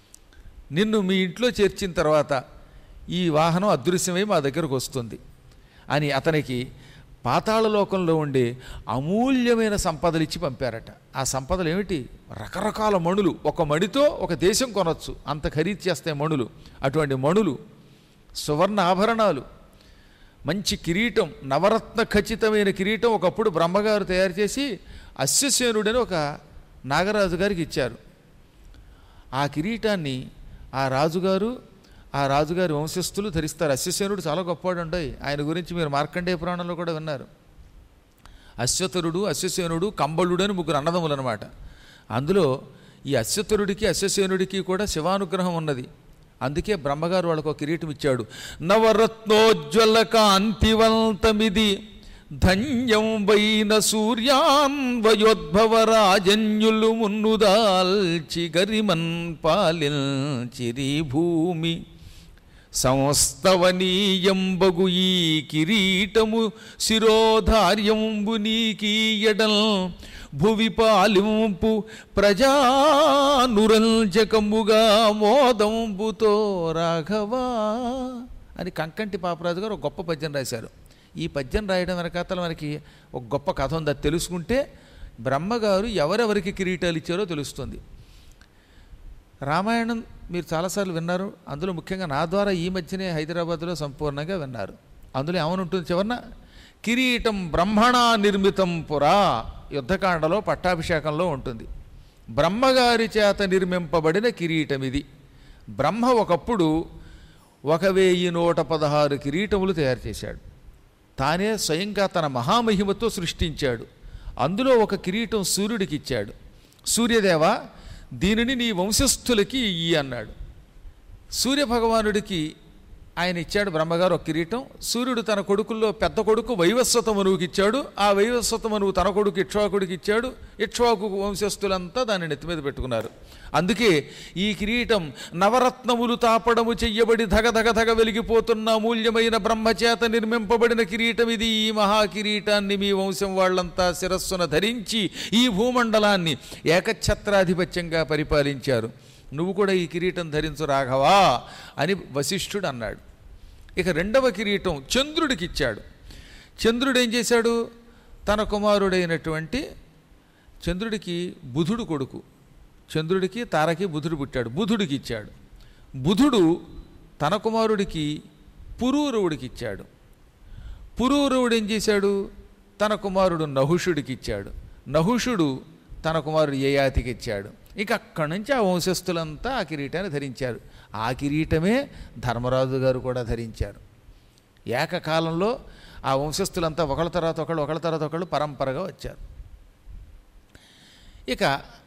నిన్ను మీ ఇంట్లో చేర్చిన తర్వాత ఈ వాహనం అదృశ్యమై మా దగ్గరకు వస్తుంది అని అతనికి పాతాళలోకంలో ఉండే అమూల్యమైన సంపదలు ఇచ్చి పంపారట. ఆ సంపదలు ఏమిటి? రకరకాల మణులు. ఒక మణితో ఒక దేశం కొనొచ్చు, అంత ఖరీదు చేస్తాయి మణులు. అటువంటి మణులు, సువర్ణ ఆభరణాలు, మంచి కిరీటం, నవరత్న ఖచ్చితమైన కిరీటం ఒకప్పుడు బ్రహ్మగారు తయారు చేసి అశ్వసేనుడని ఒక నాగరాజు గారికి ఇచ్చారు. ఆ కిరీటాన్ని ఆ రాజుగారు ఆ రాజుగారి వంశస్థులు ధరిస్తారు. అశ్వసేనుడు చాలా గొప్పవాడు ఉంటాయి. ఆయన గురించి మీరు మార్కండేయ పురాణంలో కూడా విన్నారు. అశ్వతరుడు, అశ్వసేనుడు, కంబళుడు అని ముగ్గురు అన్నదమ్ములు అనమాట. అందులో ఈ అశ్వతరుడికి అశ్వసేనుడికి కూడా శివానుగ్రహం ఉన్నది. అందుకే బ్రహ్మగారు వాళ్ళకు ఒక కిరీటం ఇచ్చాడు. నవరత్నోజ్వల కాంతివంతమిది ధన్యం వైన సూర్యాన్వయోద్భవ రాజన్యులు మున్నుదాల్చి గరిమన్ పాలించిరి భూమి సంస్తవనీయంబగు ఈ కిరీటము శిరోధార్యంబు నీకీయడల్ భువి పాలింపు ప్రజానురంజకముగా మోదంబుతో రాఘవా అని కంకంటి పాపరాజు గారు ఒక గొప్ప పద్యం రాశారు. ఈ పద్యం రాయడం వెనకాతల మనకి ఒక గొప్ప కథ ఉంది. అది తెలుసుకుంటే బ్రహ్మగారు ఎవరెవరికి కిరీటాలు ఇచ్చారో తెలుస్తుంది. రామాయణం మీరు చాలాసార్లు విన్నారు. అందులో ముఖ్యంగా నా ద్వారా ఈ మధ్యనే హైదరాబాద్లో సంపూర్ణంగా విన్నారు. అందులో ఏమని ఉంటుంది చివరన? కిరీటం బ్రహ్మణా నిర్మితం పురా యుద్ధకాండలో పట్టాభిషేకంలో ఉంటుంది. బ్రహ్మగారి చేత నిర్మింపబడిన కిరీటం ఇది. బ్రహ్మ ఒకప్పుడు ఒక వెయ్యి నూట పదహారు కిరీటములు తయారు చేశాడు. తానే స్వయంగా తన మహామహిమతో సృష్టించాడు. అందులో ఒక కిరీటం సూర్యుడికి ఇచ్చాడు. సూర్యదేవ, దీనిని నీ వంశస్థులకి ఇయ్యి అన్నాడు. సూర్యభగవానుడికి ఆయన ఇచ్చాడు బ్రహ్మగారు ఒక కిరీటం. సూర్యుడు తన కొడుకుల్లో పెద్ద కొడుకు వైవస్వత మనువుకి ఇచ్చాడు. ఆ వైవస్వత మనువు తన కొడుకు ఇక్ష్వాకుడికి ఇచ్చాడు. ఇక్ష్వాకు వంశస్థులంతా దాన్ని నెత్తి మీద పెట్టుకున్నారు. అందుకే ఈ కిరీటం నవరత్నములు తాపడము చెయ్యబడి ధగధగ ధగ వెలిగిపోతున్న అమూల్యమైన బ్రహ్మచేత నిర్మింపబడిన కిరీటం ఇది. ఈ మహాకిరీటాన్ని మీ వంశం వాళ్ళంతా శిరస్సున ధరించి ఈ భూమండలాన్ని ఏకఛత్రాధిపత్యంగా పరిపాలించారు. నువ్వు కూడా ఈ కిరీటం ధరించు రాఘవా అని వశిష్ఠుడు అన్నాడు. ఇక రెండవ కిరీటం చంద్రుడికి ఇచ్చాడు. చంద్రుడు ఏం చేశాడు? తన కుమారుడైనటువంటి చంద్రుడికి బుధుడు కొడుకు. చంద్రుడికి తారకి బుధుడు పుట్టాడు. బుధుడికి ఇచ్చాడు. బుధుడు తన కుమారుడికి పురూరవుడికి ఇచ్చాడు. పురూరవుడు ఏం చేశాడు? తన కుమారుడు నహుషుడికి ఇచ్చాడు. నహుషుడు తన కుమారుడు యయాతికి ఇచ్చాడు. ఇక అక్కడి నుంచి ఆ వంశస్థులంతా ఆ కిరీటాన్ని ధరించారు. ఆ కిరీటమే ధర్మరాజు గారు కూడా ధరించారు. ఏకకాలంలో ఆ వంశస్థులంతా ఒకళ్ళ తర్వాత ఒకళ్ళు ఒకళ్ళ తర్వాత ఒకళ్ళు పరంపరగా వచ్చారు. ఇక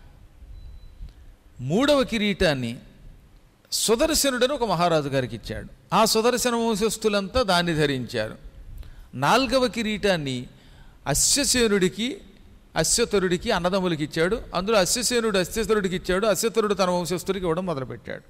మూడవ కిరీటాన్ని సుదర్శనుడని ఒక మహారాజు గారికి ఇచ్చాడు. ఆ సుదర్శన వంశస్థులంతా దాన్ని ధరించారు. నాలుగవ కిరీటాన్ని అశ్వసేనుడికి అశ్వతరుడికి అన్నదమ్ములకి ఇచ్చాడు. అందులో అశ్వసేనుడు అశ్వతరుడికి ఇచ్చాడు. అశ్వతరుడు తన వంశస్థుడికి ఇవ్వడం మొదలుపెట్టాడు.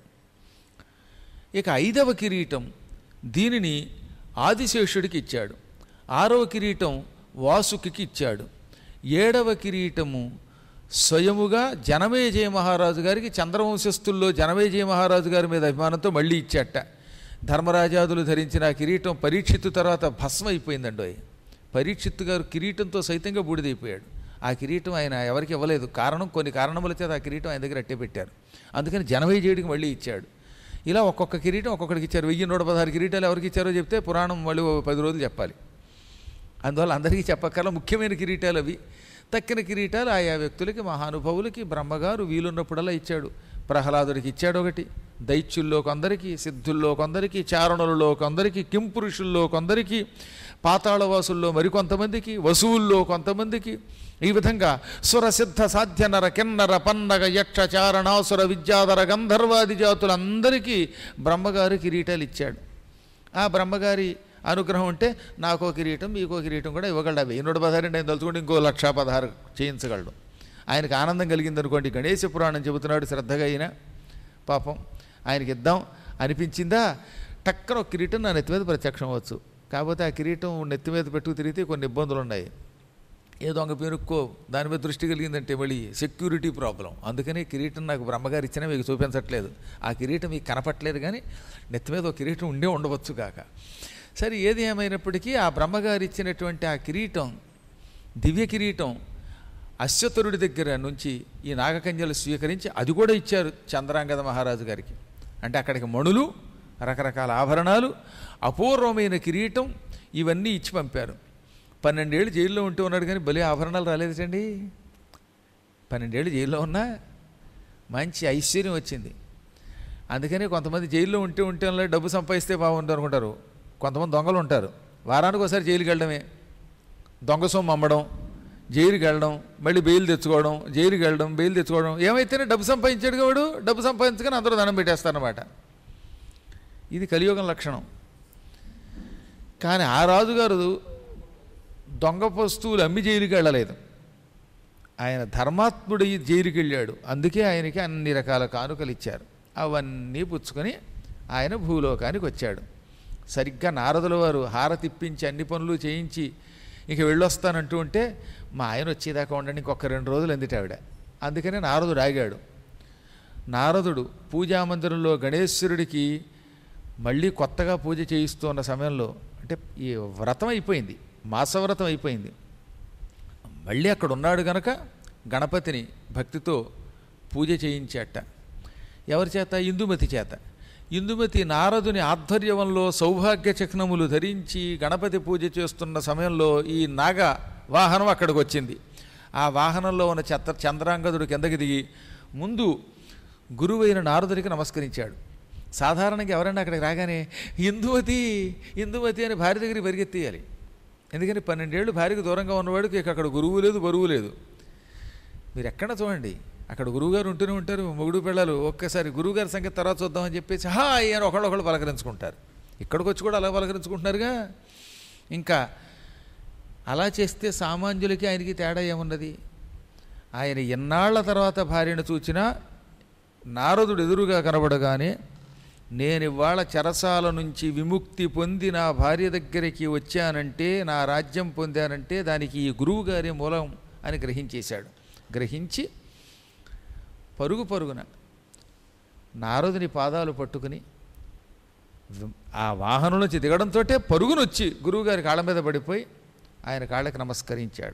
ఇక ఐదవ కిరీటం దీనిని ఆదిశేషుడికి ఇచ్చాడు. ఆరవ కిరీటం వాసుకి ఇచ్చాడు. ఏడవ కిరీటము స్వయముగా జనమేజయ మహారాజు గారికి చంద్రవంశస్థుల్లో జనమేజయ మహారాజు గారి మీద అభిమానంతో మళ్ళీ ఇచ్చాట. ధర్మరాజాదులు ధరించిన ఆ కిరీటం పరీక్షిత్తు తర్వాత భస్మ అయిపోయిందండి. పరీక్షిత్తు గారు కిరీటంతో సైతంగా బూడిదైపోయాడు. ఆ కిరీటం ఆయన ఎవరికి ఇవ్వలేదు. కారణం కొన్ని కారణముల చేత ఆ కిరీటం ఆయన దగ్గర అట్టే పెట్టారు. అందుకని జనమేజయుడికి మళ్ళీ ఇచ్చాడు. ఇలా ఒక్కొక్క కిరీటం ఒక్కొక్కడికి ఇచ్చారు. వెయ్యి నూట పదహారు కిరీటాలు ఎవరికి ఇచ్చారో చెప్తే పురాణం మళ్ళీ పది రోజులు చెప్పాలి. అందువల్ల అందరికీ చెప్పక్కర్లా. ముఖ్యమైన కిరీటాలు అవి. తక్కిన కిరీటాలు ఆయా వ్యక్తులకి మహానుభావులకి బ్రహ్మగారు వీలున్నప్పుడల్లా ఇచ్చాడు. ప్రహ్లాదుడికి ఇచ్చాడు ఒకటి, దైత్యుల్లో కొందరికి, సిద్ధుల్లో కొందరికి, చారణులలో కొందరికి, కింపురుషుల్లో కొందరికి, పాతాళవాసుల్లో మరికొంతమందికి, వసువుల్లో కొంతమందికి. ఈ విధంగా సురసిద్ధ సాధ్య నర కిన్నర పన్నగ యక్ష చారణాసుర విద్యాధర గంధర్వాది జాతులందరికీ బ్రహ్మగారు కిరీటాలు ఇచ్చాడు. ఆ బ్రహ్మగారి అనుగ్రహం ఉంటే నాకో కిరీటం మీకో కిరీటం కూడా ఇవ్వగలడు. వెయ్యి నూట పదహారు ఆయన తలుచుకుంటే ఇంకో లక్ష పదహారు చేయించగలడు. ఆయనకు ఆనందం కలిగింది అనుకోండి. గణేశ పురాణం చెబుతున్నాడు శ్రద్ధగా అయినా పాపం ఆయనకి ఇద్దాం అనిపించిందా, టక్కన ఒక కిరీటం నా నెత్తి మీద ప్రత్యక్షం అవ్వచ్చు. కాకపోతే ఆ కిరీటం నెత్తి మీద పెట్టుకు తిరిగితే కొన్ని ఇబ్బందులు ఉన్నాయి. ఏ దొంగ పేరుక్కో దాని మీద దృష్టి కలిగిందంటే మళ్ళీ సెక్యూరిటీ ప్రాబ్లం. అందుకని కిరీటం నాకు బ్రహ్మగారు ఇచ్చినా మీకు చూపించట్లేదు. ఆ కిరీటం మీకు కనపట్లేదు, కానీ నెత్తి మీద ఒక కిరీటం ఉండే ఉండవచ్చు కాక. సరే, ఏది ఏమైనప్పటికీ ఆ బ్రహ్మగారు ఇచ్చినటువంటి ఆ కిరీటం, దివ్య కిరీటం అశ్వతరుడి దగ్గర నుంచి ఈ నాగకన్యలు స్వీకరించి అది కూడా ఇచ్చారు చంద్రాంగద మహారాజు గారికి. అంటే అక్కడికి మణులు, రకరకాల ఆభరణాలు, అపూర్వమైన కిరీటం ఇవన్నీ ఇచ్చి పంపారు. పన్నెండేళ్ళు జైల్లో ఉంటూ ఉన్నాడు కానీ భలే ఆభరణాలు రాలేదండి. పన్నెండేళ్ళు జైల్లో ఉన్నా మంచి ఐశ్వర్యం వచ్చింది. అందుకని కొంతమంది జైల్లో ఉంటే ఉంటే డబ్బు సంపాదిస్తే బాగుంటుంది అనుకుంటారు. కొంతమంది దొంగలు ఉంటారు, వారానికి ఒకసారి జైలుకి వెళ్ళడమే, దొంగ సొమ్ము అమ్మడం, జైలుకి వెళ్ళడం, మళ్ళీ బెయిల్ తెచ్చుకోవడం, జైలుకి వెళ్ళడం, బెయిల్ తెచ్చుకోవడం. ఏమైతేనే డబ్బు సంపాదించాడు వాడు, డబ్బు సంపాదించుకొని అందరూ దండం పెట్టేస్తారన్నమాట. ఇది కలియుగం లక్షణం. కానీ ఆ రాజుగారు దొంగ వస్తువులు అమ్మి జైలుకి వెళ్ళలేదు, ఆయన ధర్మాత్ముడు జైలుకి వెళ్ళాడు. అందుకే ఆయనకి అన్ని రకాల కానుకలు ఇచ్చారు. అవన్నీ పుచ్చుకొని ఆయన భూలోకానికి వచ్చాడు. సరిగ్గా నారదుల వారు హారతిప్పించి అన్ని పనులు చేయించి ఇంక వెళ్ళొస్తానంటూ ఉంటే మా ఆయన వచ్చేదాకా ఉండండి ఇంకొక రెండు రోజులు అందిట ఆవిడ. అందుకనే నారదుడు ఆగాడు. నారదుడు పూజామందిరంలో గణేశ్వరుడికి మళ్ళీ కొత్తగా పూజ చేయిస్తున్న సమయంలో, అంటే ఈ వ్రతం అయిపోయింది, మాసవ్రతం అయిపోయింది, మళ్ళీ అక్కడ ఉన్నాడు గనక గణపతిని భక్తితో పూజ చేయించాట. ఎవరి చేత? ఇందుమతి చేత. ఇందుమతి నారదుని ఆధ్వర్యంలో సౌభాగ్య చిహ్నములు ధరించి గణపతి పూజ చేస్తున్న సమయంలో ఈ నాగ వాహనం అక్కడికి వచ్చింది. ఆ వాహనంలో ఉన్న చత్ర చంద్రాంగదుడు కిందకి దిగి ముందు గురువైన నారదుడికి నమస్కరించాడు. సాధారణంగా ఎవరైనా అక్కడికి రాగానే ఇందుమతి ఇందుమతి అని భార్య దగ్గరికి పరిగెత్తేయాలి. ఎందుకని పన్నెండేళ్ళు భార్యకు దూరంగా ఉన్నవాడికి అక్కడ గురువు లేదు, బరువు లేదు. మీరు ఎక్కడ చూడండి, అక్కడ గురువుగారు ఉంటూనే ఉంటారు, మొగుడు పిల్లలు. ఒక్కసారి గురువుగారి సంగతి తర్వాత చూద్దామని చెప్పేసి హా అని ఒకళ్ళొకళ్ళు పలకరించుకుంటారు. ఇక్కడికి వచ్చి కూడా అలా పలకరించుకుంటున్నారుగా. ఇంకా అలా చేస్తే సామాన్యులకి ఆయనకి తేడా ఏమున్నది? ఆయన ఎన్నాళ్ల తర్వాత భార్యను చూచినా నారదుడు ఎదురుగా కనబడగానే నేను ఇవాళ చెరసాల నుంచి విముక్తి పొంది నా భార్య దగ్గరికి వచ్చానంటే, నా రాజ్యం పొందానంటే దానికి ఈ గురువుగారి మూలం అని గ్రహించేశాడు. గ్రహించి పరుగు పరుగున నారదుని పాదాలు పట్టుకుని ఆ వాహనం నుంచి దిగడంతో పరుగునొచ్చి గురువుగారి కాళ్ళ మీద పడిపోయి ఆయన కాళ్ళకి నమస్కరించాడు.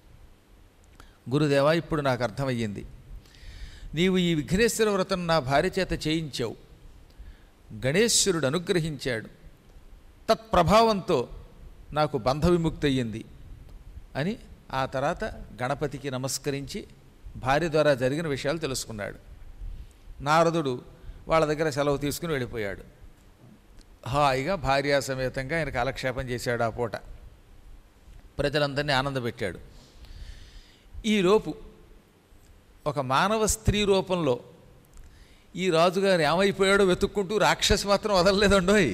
గురుదేవా, ఇప్పుడు నాకు అర్థమయ్యింది. నీవు ఈ విఘ్నేశ్వర వ్రతం నా భార్య చేత చేయించావు, గణేశ్వరుడు అనుగ్రహించాడు, తత్ప్రభావంతో నాకు బంధ విముక్తి అయ్యింది అని ఆ తర్వాత గణపతికి నమస్కరించి భార్య ద్వారా జరిగిన విషయాలు తెలుసుకున్నాడు. నారదుడు వాళ్ళ దగ్గర సెలవు తీసుకుని వెళ్ళిపోయాడు. హాయిగా భార్యా సమేతంగా ఆయన కాలక్షేపం చేశాడు. ఆ పూట ప్రజలందరినీ ఆనందపెట్టాడు. ఈలోపు ఒక మానవ స్త్రీ రూపంలో ఈ రాజుగారు ఏమైపోయాడో వెతుక్కుంటూ రాక్షసి మాత్రం వదలలేదండోయ్.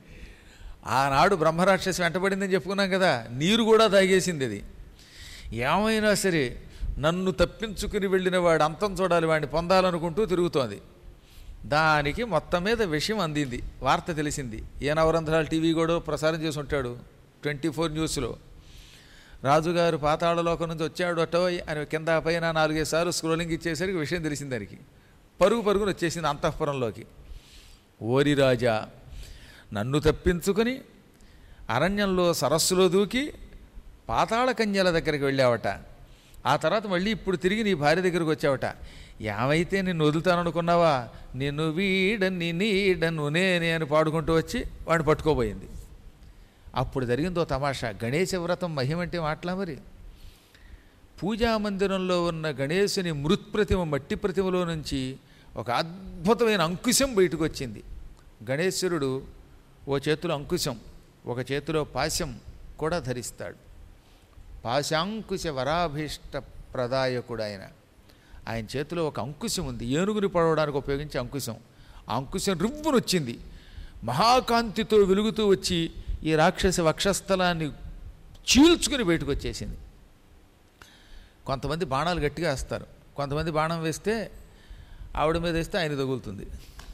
ఆనాడు బ్రహ్మరాక్షసి వెంటబడిందని చెప్పుకున్నాం కదా, నీరు కూడా తాగేసింది అది. ఏమైనా సరే నన్ను తప్పించుకుని వెళ్ళిన వాడు అంతం చూడాలి, వాడిని పొందాలనుకుంటూ తిరుగుతోంది. దానికి మొత్తం మీద విషయం అందింది, వార్త తెలిసింది. ఏ నవరంధ్రాలు టీవీ కూడా ప్రసారం చేసి ఉంటాడు, ట్వంటీ ఫోర్ న్యూస్లో. రాజుగారు పాతాళలోకం నుంచి వచ్చాడు అటో అని కింద పైన నాలుగైదు సార్లు స్క్రోలింగ్ ఇచ్చేసరికి విషయం తెలిసింది. దానికి పరుగు పరుగును వచ్చేసింది అంతఃపురంలోకి. ఓరి రాజా, నన్ను తప్పించుకుని అరణ్యంలో సరస్సులో దూకి పాతాళ కన్యల దగ్గరికి వెళ్ళావట. ఆ తర్వాత మళ్ళీ ఇప్పుడు తిరిగి నీ భార్య దగ్గరికి వచ్చావట. ఏమైతే నిన్ను వదులుతాననుకున్నావా? నిన్ను వీడని నీడను నేనే అని పాడుకుంటూ వచ్చి వాడిని పట్టుకోబోయింది. అప్పుడు జరిగిందో తమాషా. గణేశ వ్రతం మహిమంటే మాటలా మరి. పూజామందిరంలో ఉన్న గణేశుని మృత్ప్రతిమ, మట్టి ప్రతిమలో నుంచి ఒక అద్భుతమైన అంకుశం బయటకు వచ్చింది. గణేశ్వరుడు ఓ చేతిలో అంకుశం, ఒక చేతిలో పాశం కూడా ధరిస్తాడు. పాశాంకుశ వరాభీష్ట ప్రదాయకుడు ఆయన. ఆయన చేతిలో ఒక అంకుశం ఉంది, ఏనుగుని పడవడానికి ఉపయోగించే అంకుశం. ఆ అంకుశం రివ్వునొచ్చింది, మహాకాంతితో వెలుగుతూ వచ్చి ఈ రాక్షస వక్షస్థలాన్ని చీల్చుకుని బయటకు వచ్చేసింది. కొంతమంది బాణాలు గట్టిగా వేస్తారు, కొంతమంది బాణం వేస్తే ఆవిడ మీద వేస్తే ఆయన తగులుతుంది.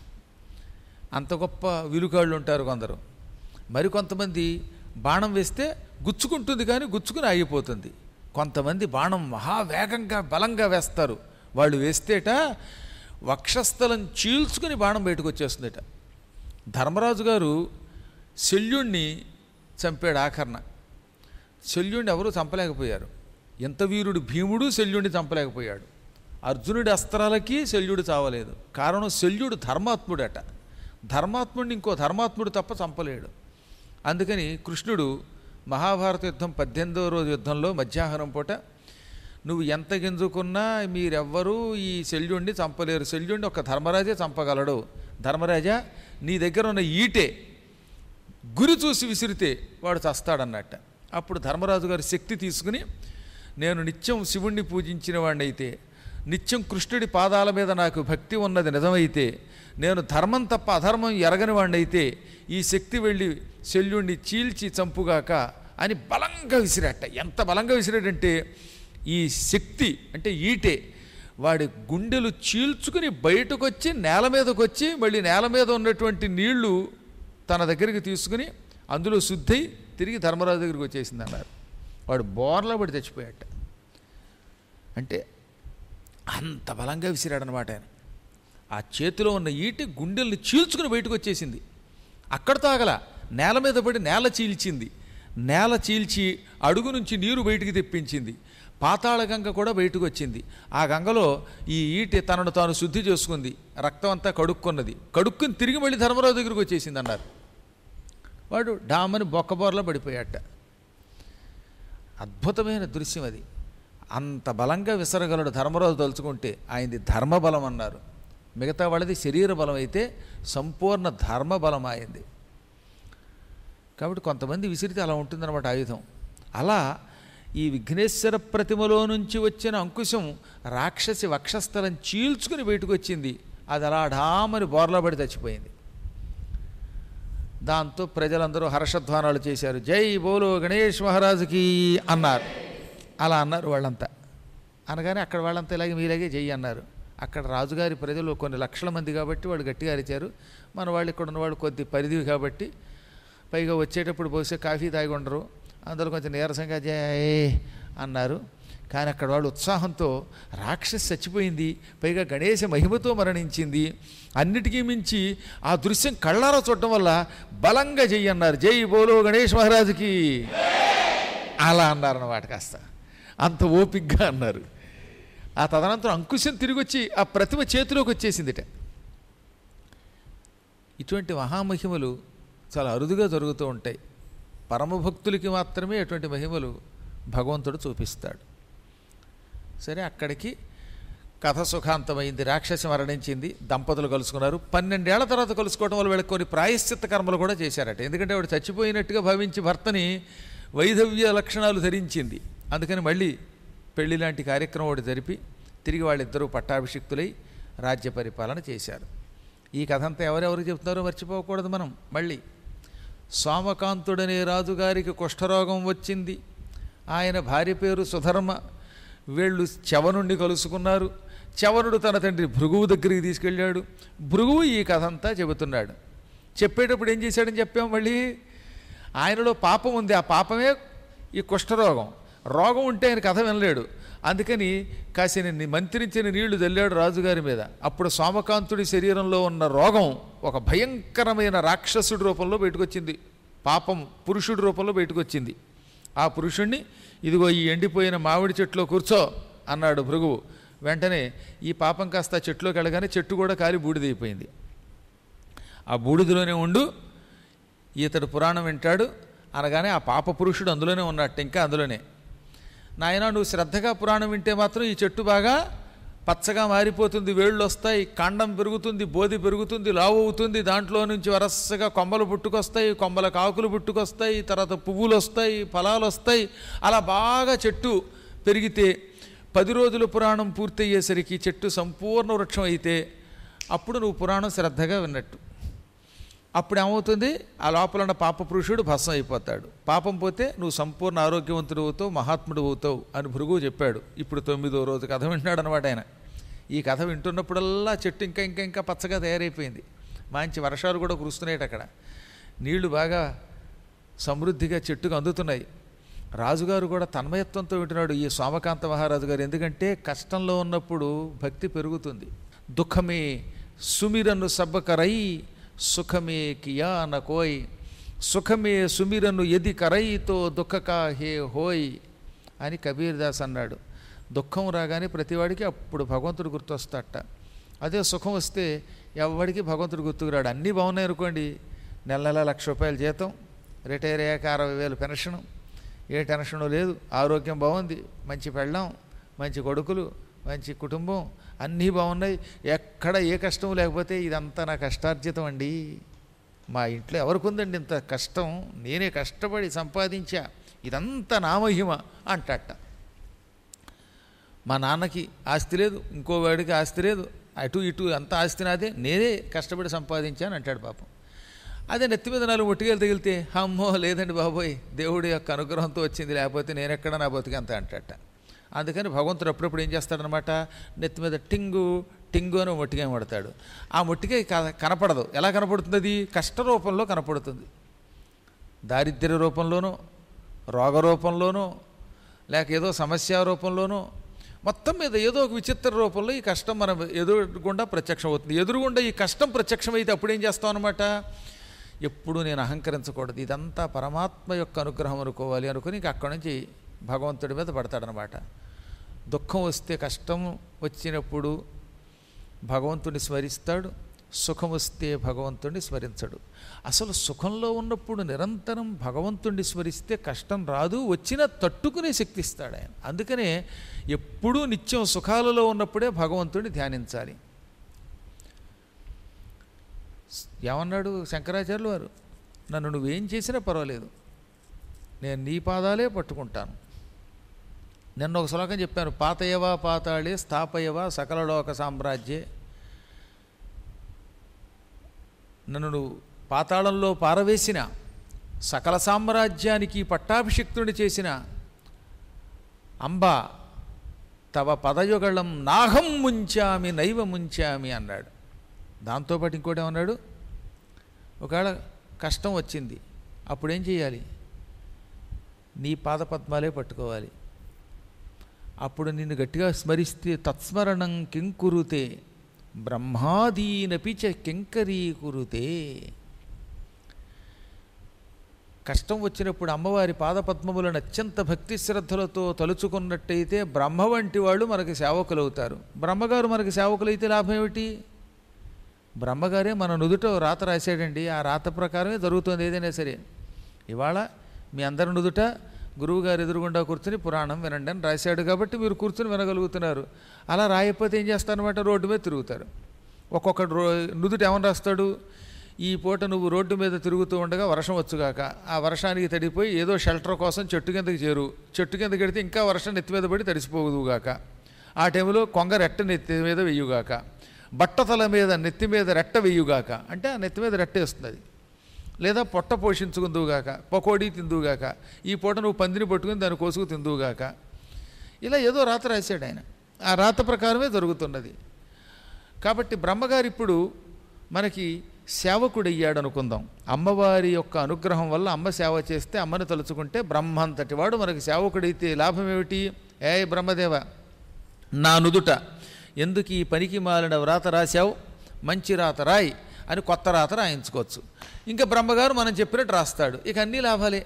అంత గొప్ప విలుకాళ్ళు ఉంటారు కొందరు. మరికొంతమంది బాణం వేస్తే గుచ్చుకుంటుంది కానీ గుచ్చుకుని ఆగిపోతుంది. కొంతమంది బాణం మహావేగంగా బలంగా వేస్తారు, వాళ్ళు వేస్తేట వక్షస్థలం చీల్చుకుని బాణం బయటకు వచ్చేస్తుందట. ధర్మరాజు గారు శల్యుణ్ణి చంపాడు ఆఖరణ. శల్యుణ్ణి ఎవరూ చంపలేకపోయారు. ఎంత వీరుడు భీముడు శల్యుణ్ణి చంపలేకపోయాడు. అర్జునుడి అస్త్రాలకి శల్యుడు చావలేదు. కారణం శల్యుడు ధర్మాత్ముడట. ధర్మాత్ముడిని ఇంకో ధర్మాత్ముడు తప్ప చంపలేడు. అందుకని కృష్ణుడు మహాభారత యుద్ధం పద్దెనిమిదవ రోజు యుద్ధంలో మధ్యాహ్నం పూట నువ్వు ఎంత గింజుకున్నా మీరెవ్వరూ ఈ శల్యుణ్ణి చంపలేరు. శల్యుణ్ణి ఒక ధర్మరాజే చంపగలడు. ధర్మరాజా, నీ దగ్గర ఉన్న ఈటే గురి చూసి విసిరితే వాడు చస్తాడన్నట్ట. అప్పుడు ధర్మరాజు గారి శక్తి తీసుకుని, నేను నిత్యం శివుణ్ణి పూజించిన వాడినైతే, నిత్యం కృష్ణుడి పాదాల మీద నాకు భక్తి ఉన్నది నిజమైతే, నేను ధర్మం తప్ప అధర్మం ఎరగని వాడినైతే ఈ శక్తి వెళ్ళి శల్యుణ్ణి చీల్చి చంపుగాక అని బలంగా విసిరాట. ఎంత బలంగా విసిరాడంటే ఈ శక్తి అంటే ఈటే వాడి గుండెలు చీల్చుకుని బయటకు వచ్చి నేల మీదకి వచ్చి మళ్ళీ నేల మీద ఉన్నటువంటి నీళ్లు తన దగ్గరికి తీసుకుని అందులో శుద్ధి తిరిగి ధర్మరాజు దగ్గరికి వచ్చేసింది అన్నారు. వాడు బోర్లా పడి తెచ్చిపోయాట. అంటే అంత బలంగా విసిరాడనమాట ఆయన. ఆ చేతిలో ఉన్న ఈటి గుండెల్ని చీల్చుకుని బయటకు వచ్చేసింది. అక్కడితో ఆగల, నేల మీద పడి నేల చీల్చింది. నేల చీల్చి అడుగు నుంచి నీరు బయటికి తెప్పించింది. పాతాళ గంగ కూడా బయటకు వచ్చింది. ఆ గంగలో ఈ ఈటి తనను తాను శుద్ధి చేసుకుంది. రక్తం అంతా కడుక్కున్నది. కడుక్కుని తిరిగి మళ్ళీ ధర్మరాజు దగ్గరికి వచ్చేసింది అన్నారు. వాడు డామని బొక్కబోర్లా పడిపోయాట. అద్భుతమైన దృశ్యం అది. అంత బలంగా విసరగలడు ధర్మరాజు తలుచుకుంటే. ఆయనది ధర్మబలం అన్నారు. మిగతా వాళ్ళది శరీర బలం అయితే సంపూర్ణ ధర్మబలం అయింది. కాబట్టి కొంతమంది విసిరితే అలా ఉంటుందన్నమాట ఆయుధం. అలా ఈ విఘ్నేశ్వర ప్రతిమలో నుంచి వచ్చిన అంకుశం రాక్షసి వక్షస్థలం చీల్చుకుని బయటకు వచ్చింది. అది అలా ఢామని బోర్లా పడి చచ్చిపోయింది. దాంతో ప్రజలందరూ హర్షధ్వానాలు చేశారు. జై బోలో గణేష్ మహారాజుకి అన్నారు. అలా అన్నారు వాళ్ళంతా. అనగానే అక్కడ వాళ్ళంతా ఇలాగే మీలాగే జై అన్నారు. అక్కడ రాజుగారి ప్రజలు కొన్ని లక్షల మంది కాబట్టి వాళ్ళు గట్టిగా అరిచారు. మన వాళ్ళు ఇక్కడ ఉన్నవాళ్ళు కొద్ది పరిధి కాబట్టి పైగా వచ్చేటప్పుడు బహుశా కాఫీ తాగి ఉండరు, అందులో కొంచెం నీరసంగా జై అన్నారు. కానీ అక్కడ వాళ్ళు ఉత్సాహంతో రాక్షసి చచ్చిపోయింది, పైగా గణేశ మహిమతో మరణించింది, అన్నిటికీ మించి ఆ దృశ్యం కళ్ళారా చూడటం వల్ల బలంగా జై అన్నారు. జై బోలో గణేష్ మహారాజుకి అలా అన్నారన్నమాట. కాస్త అంత ఓపిగ్గా అన్నారు. ఆ తదనంతరం అంకుశం తిరిగి వచ్చి ఆ ప్రతిమ చేతిలోకి వచ్చేసిందిట. ఇటువంటి మహామహిమలు చాలా అరుదుగా జరుగుతూ ఉంటాయి. పరమభక్తులకి మాత్రమే అటువంటి మహిమలు భగవంతుడు చూపిస్తాడు. సరే, అక్కడికి కథ సుఖాంతమైంది. రాక్షసి మరణించింది. దంపతులు కలుసుకున్నారు. పన్నెండేళ్ల తర్వాత కలుసుకోవడం వల్ల వీళ్ళకి కొన్ని ప్రాయశ్చిత్త కర్మలు కూడా చేశారట. ఎందుకంటే వాడు చచ్చిపోయినట్టుగా భావించి భర్తని వైధవ్య లక్షణాలు ధరించింది. అందుకని మళ్ళీ పెళ్లి లాంటి కార్యక్రమం ఒకటి జరిపి తిరిగి వాళ్ళిద్దరూ పట్టాభిషిక్తులై రాజ్య పరిపాలన చేశారు. ఈ కథ అంతా ఎవరెవరు చెప్తున్నారో మర్చిపోకూడదు మనం. మళ్ళీ సోమకాంతుడనే రాజుగారికి కుష్ఠరోగం వచ్చింది. ఆయన భార్య పేరు సుధర్మ. వీళ్ళు చవనుణ్ణి కలుసుకున్నారు. చవనుడు తన తండ్రి భృగువు దగ్గరికి తీసుకెళ్ళాడు. భృగువు ఈ కథ అంతా చెబుతున్నాడు. చెప్పేటప్పుడు ఏం చేశాడని చెప్పాం. మళ్ళీ ఆయనలో పాపం ఉంది. ఆ పాపమే ఈ కుష్ఠరోగం. రోగం ఉంటే ఆయన కథ వినలేడు. అందుకని కాసిన మంత్రించిన నీళ్లు చల్లాడు రాజుగారి మీద. అప్పుడు సోమకాంతుడి శరీరంలో ఉన్న రోగం ఒక భయంకరమైన రాక్షసుడి రూపంలో బయటకు వచ్చింది. పాపం పురుషుడి రూపంలో బయటకు వచ్చింది. ఆ పురుషుణ్ణి ఇదిగో ఈ ఎండిపోయిన మామిడి చెట్టులో కూర్చో అన్నాడు భృగువు. వెంటనే ఈ పాపం కాస్త చెట్టులోకి వెళ్ళగానే చెట్టు కూడా కాలి బూడిదైపోయింది. ఆ బూడిదలోనే ఉండు, ఈతడు పురాణం వింటాడు అనగానే ఆ పాప పురుషుడు అందులోనే ఉన్నట్టు, ఇంకా అందులోనే. నాయన, నువ్వు శ్రద్ధగా పురాణం వింటే మాత్రం ఈ చెట్టు బాగా పచ్చగా మారిపోతుంది, వేళ్ళు వస్తాయి, కాండం పెరుగుతుంది, బోధి పెరుగుతుంది, లావు అవుతుంది, దాంట్లో నుంచి వరసగా కొమ్మలు పుట్టుకొస్తాయి, కొమ్మలకు ఆకులు పుట్టుకొస్తాయి, తర్వాత పువ్వులు వస్తాయి, ఫలాలు వస్తాయి. అలా బాగా చెట్టు పెరిగితే పది రోజుల పురాణం పూర్తయ్యేసరికి చెట్టు సంపూర్ణ వృక్షం అయితే అప్పుడు నువ్వు పురాణం శ్రద్ధగా విన్నట్టు. అప్పుడు ఏమవుతుంది? ఆ లోపల ఉన్న పాప పురుషుడు భస్మం అయిపోతాడు. పాపం పోతే నువ్వు సంపూర్ణ ఆరోగ్యవంతుడు అవుతావు, మహాత్ముడు అవుతావు అని భృగువు చెప్పాడు. ఇప్పుడు తొమ్మిదో రోజు కథ వింటున్నాడు అనమాట ఆయన. ఈ కథ వింటున్నప్పుడల్లా చెట్టు ఇంకా ఇంకా ఇంకా పచ్చగా తయారైపోయింది. మంచి వర్షాలు కూడా కురుస్తున్నాయి. అక్కడ నీళ్లు బాగా సమృద్ధిగా చెట్టుకు అందుతున్నాయి. రాజుగారు కూడా తన్మయత్వంతో వింటున్నాడు, ఈ సోమకాంత మహారాజు గారు. ఎందుకంటే కష్టంలో ఉన్నప్పుడు భక్తి పెరుగుతుంది. దుఃఖమే సుమిరను సబ్బకరై సుఖమే కియా నకోయ్, సుఖమే సుమిరను ఎది కరైతో దుఃఖకా హే హోయ్ అని కబీర్ దాస్ అన్నాడు. దుఃఖం రాగానే ప్రతివాడికి అప్పుడు భగవంతుడు గుర్తొస్తాట. అదే సుఖం వస్తే ఎవరికి భగవంతుడు గుర్తుకురాడు. అన్నీ బాగున్నాయి అనుకోండి, నెల నెల లక్ష రూపాయల జీతం, రిటైర్ అయ్యాక అరవై వేలు పెన్షను, ఏ టెన్షను లేదు, ఆరోగ్యం బాగుంది, మంచి పెళ్ళాం, మంచి కొడుకులు, మంచి కుటుంబం, అన్నీ బాగున్నాయి, ఎక్కడ ఏ కష్టం లేకపోతే ఇదంతా నా కష్టార్జితం అండి, మా ఇంట్లో ఎవరికి ఉందండి ఇంత కష్టం, నేనే కష్టపడి సంపాదించా, ఇదంతా నా మహిమ అంటట. మా నాన్నకి ఆస్తి లేదు, ఇంకో వాడికి ఆస్తి లేదు, అటు ఇటు అంత ఆస్తి నాదే, నేనే కష్టపడి సంపాదించాను అంటాడు పాపం. అదే నెత్తి మీద నాలుగు ఒట్టిగలు తగిలితే అమ్మో లేదండి బాబోయ్ దేవుడి యొక్క అనుగ్రహంతో వచ్చింది, లేకపోతే నేనెక్కడ నా బతికంత అంటట. అందుకని భగవంతుడు అప్పుడప్పుడు ఏం చేస్తాడనమాట, నెత్తి మీద టింగు టింగు అని మొట్టిగా పడతాడు. ఆ మొట్టిగా కనపడదు. ఎలా కనపడుతుంది? అది కష్ట రూపంలో కనపడుతుంది. దారిద్ర్య రూపంలోనూ, రోగ రూపంలోనూ, లేక ఏదో సమస్య రూపంలోనూ, మొత్తం మీద ఏదో ఒక విచిత్ర రూపంలో ఈ కష్టం మనం ఎదురుగుండా ప్రత్యక్షం అవుతుంది. ఎదురుగుండా ఈ కష్టం ప్రత్యక్షమైతే అప్పుడేం చేస్తాం అనమాట, ఎప్పుడు నేను అహంకరించకూడదు, ఇదంతా పరమాత్మ యొక్క అనుగ్రహం అనుకోవాలి అనుకుని ఇంక అక్కడి నుంచి భగవంతుడి మీద పడతాడనమాట. దుఃఖం వస్తే, కష్టం వచ్చినప్పుడు భగవంతుడిని స్మరిస్తాడు, సుఖం వస్తే భగవంతుడిని స్మరించడు. అసలు సుఖంలో ఉన్నప్పుడు నిరంతరం భగవంతుడిని స్మరిస్తే కష్టం రాదు, వచ్చినా తట్టుకునే శక్తి ఇస్తాడు ఆయన. అందుకనే ఎప్పుడూ నిత్యం సుఖాలలో ఉన్నప్పుడే భగవంతుడిని ధ్యానించాలి. ఏమన్నాడు శంకరాచార్యులు వారు, నన్ను నువ్వేం చేసినా పర్వాలేదు, నేను నీ పాదాలే పట్టుకుంటాను. నిన్న ఒక శ్లోకం చెప్పాను, పాతయవా పాతాళే స్థాపయవా సకలలోక సామ్రాజ్యే. నన్ను నువ్వు పాతాళంలో పారవేసిన, సకల సామ్రాజ్యానికి పట్టాభిషిక్తుని చేసిన అంబా తవ పదయుగళం నాహం ముంచామి నైవ ముంచామి అన్నాడు. దాంతోపాటు ఇంకోటి ఏమన్నాడు, ఒకవేళ కష్టం వచ్చింది అప్పుడేం చేయాలి, నీ పాదపద్మాలే పట్టుకోవాలి. అప్పుడు నిన్ను గట్టిగా స్మరిస్తే తత్స్మరణం కింకురుతే బ్రహ్మాదీనపి చ కింకరీకురుతే. కష్టం వచ్చినప్పుడు అమ్మవారి పాదపద్మములను అత్యంత భక్తి శ్రద్ధలతో తలుచుకున్నట్టయితే బ్రహ్మ వంటి వాళ్ళు మనకి సేవకులు అవుతారు. బ్రహ్మగారు మనకి సేవకులైతే లాభం ఏమిటి? బ్రహ్మగారే మన నుదుట రాత రాశాడండి, ఆ రాత ప్రకారమే జరుగుతుంది ఏదైనా సరే. ఇవాళ మీ అందరి నుదుట గురువుగారు ఎదురుగుండా కూర్చొని పురాణం వినండి అని రాశాడు కాబట్టి మీరు కూర్చొని వినగలుగుతున్నారు. అలా రాయకపోతే ఏం చేస్తారనమాట, రోడ్డు మీద తిరుగుతారు. ఒక్కొక్కడు రో నుదుట ఏమని రాస్తాడు, ఈ పూట నువ్వు రోడ్డు మీద తిరుగుతూ ఉండగా వర్షం వచ్చుగాక, ఆ వర్షానికి తడిపోయి ఏదో షెల్టర్ కోసం చెట్టు కిందకి చేరు, చెట్టు కిందకి వెడితే ఇంకా వర్షం నెత్తి మీద పడి తడిసిపోదుగాక, ఆ టైంలో కొంగ రెట్ట నెత్తి మీద వెయ్యుగాక, బట్టతల మీద నెత్తి మీద రెట్ట వెయ్యుగాక, అంటే ఆ నెత్తి మీద రెట్ట వేస్తుంది. లేదా పొట్ట పోషించుకుందువుగాక, పకోడీ తిందువుగాక, ఈ పూట నువ్వు పందిని పట్టుకుని దాని కోసుకు తిందువుగాక. ఇలా ఏదో రాత రాశాడు ఆయన, ఆ రాత ప్రకారమే జరుగుతున్నది. కాబట్టి బ్రహ్మగారు ఇప్పుడు మనకి సేవకుడయ్యాడు అనుకుందాం. అమ్మవారి యొక్క అనుగ్రహం వల్ల అమ్మ సేవ చేస్తే, అమ్మని తలుచుకుంటే బ్రహ్మ అంతటి వాడు మనకి సేవకుడైతే లాభం ఏమిటి? ఏ బ్రహ్మదేవ, నా నుదుట ఎందుకు ఈ పనికి మాలిన వ్రాత రాశావు, మంచి రాత రాయి అని కొత్త రాత రాయించుకోవచ్చు. ఇంకా బ్రహ్మగారు మనం చెప్పినట్టు రాస్తాడు, ఇక అన్నీ లాభాలే.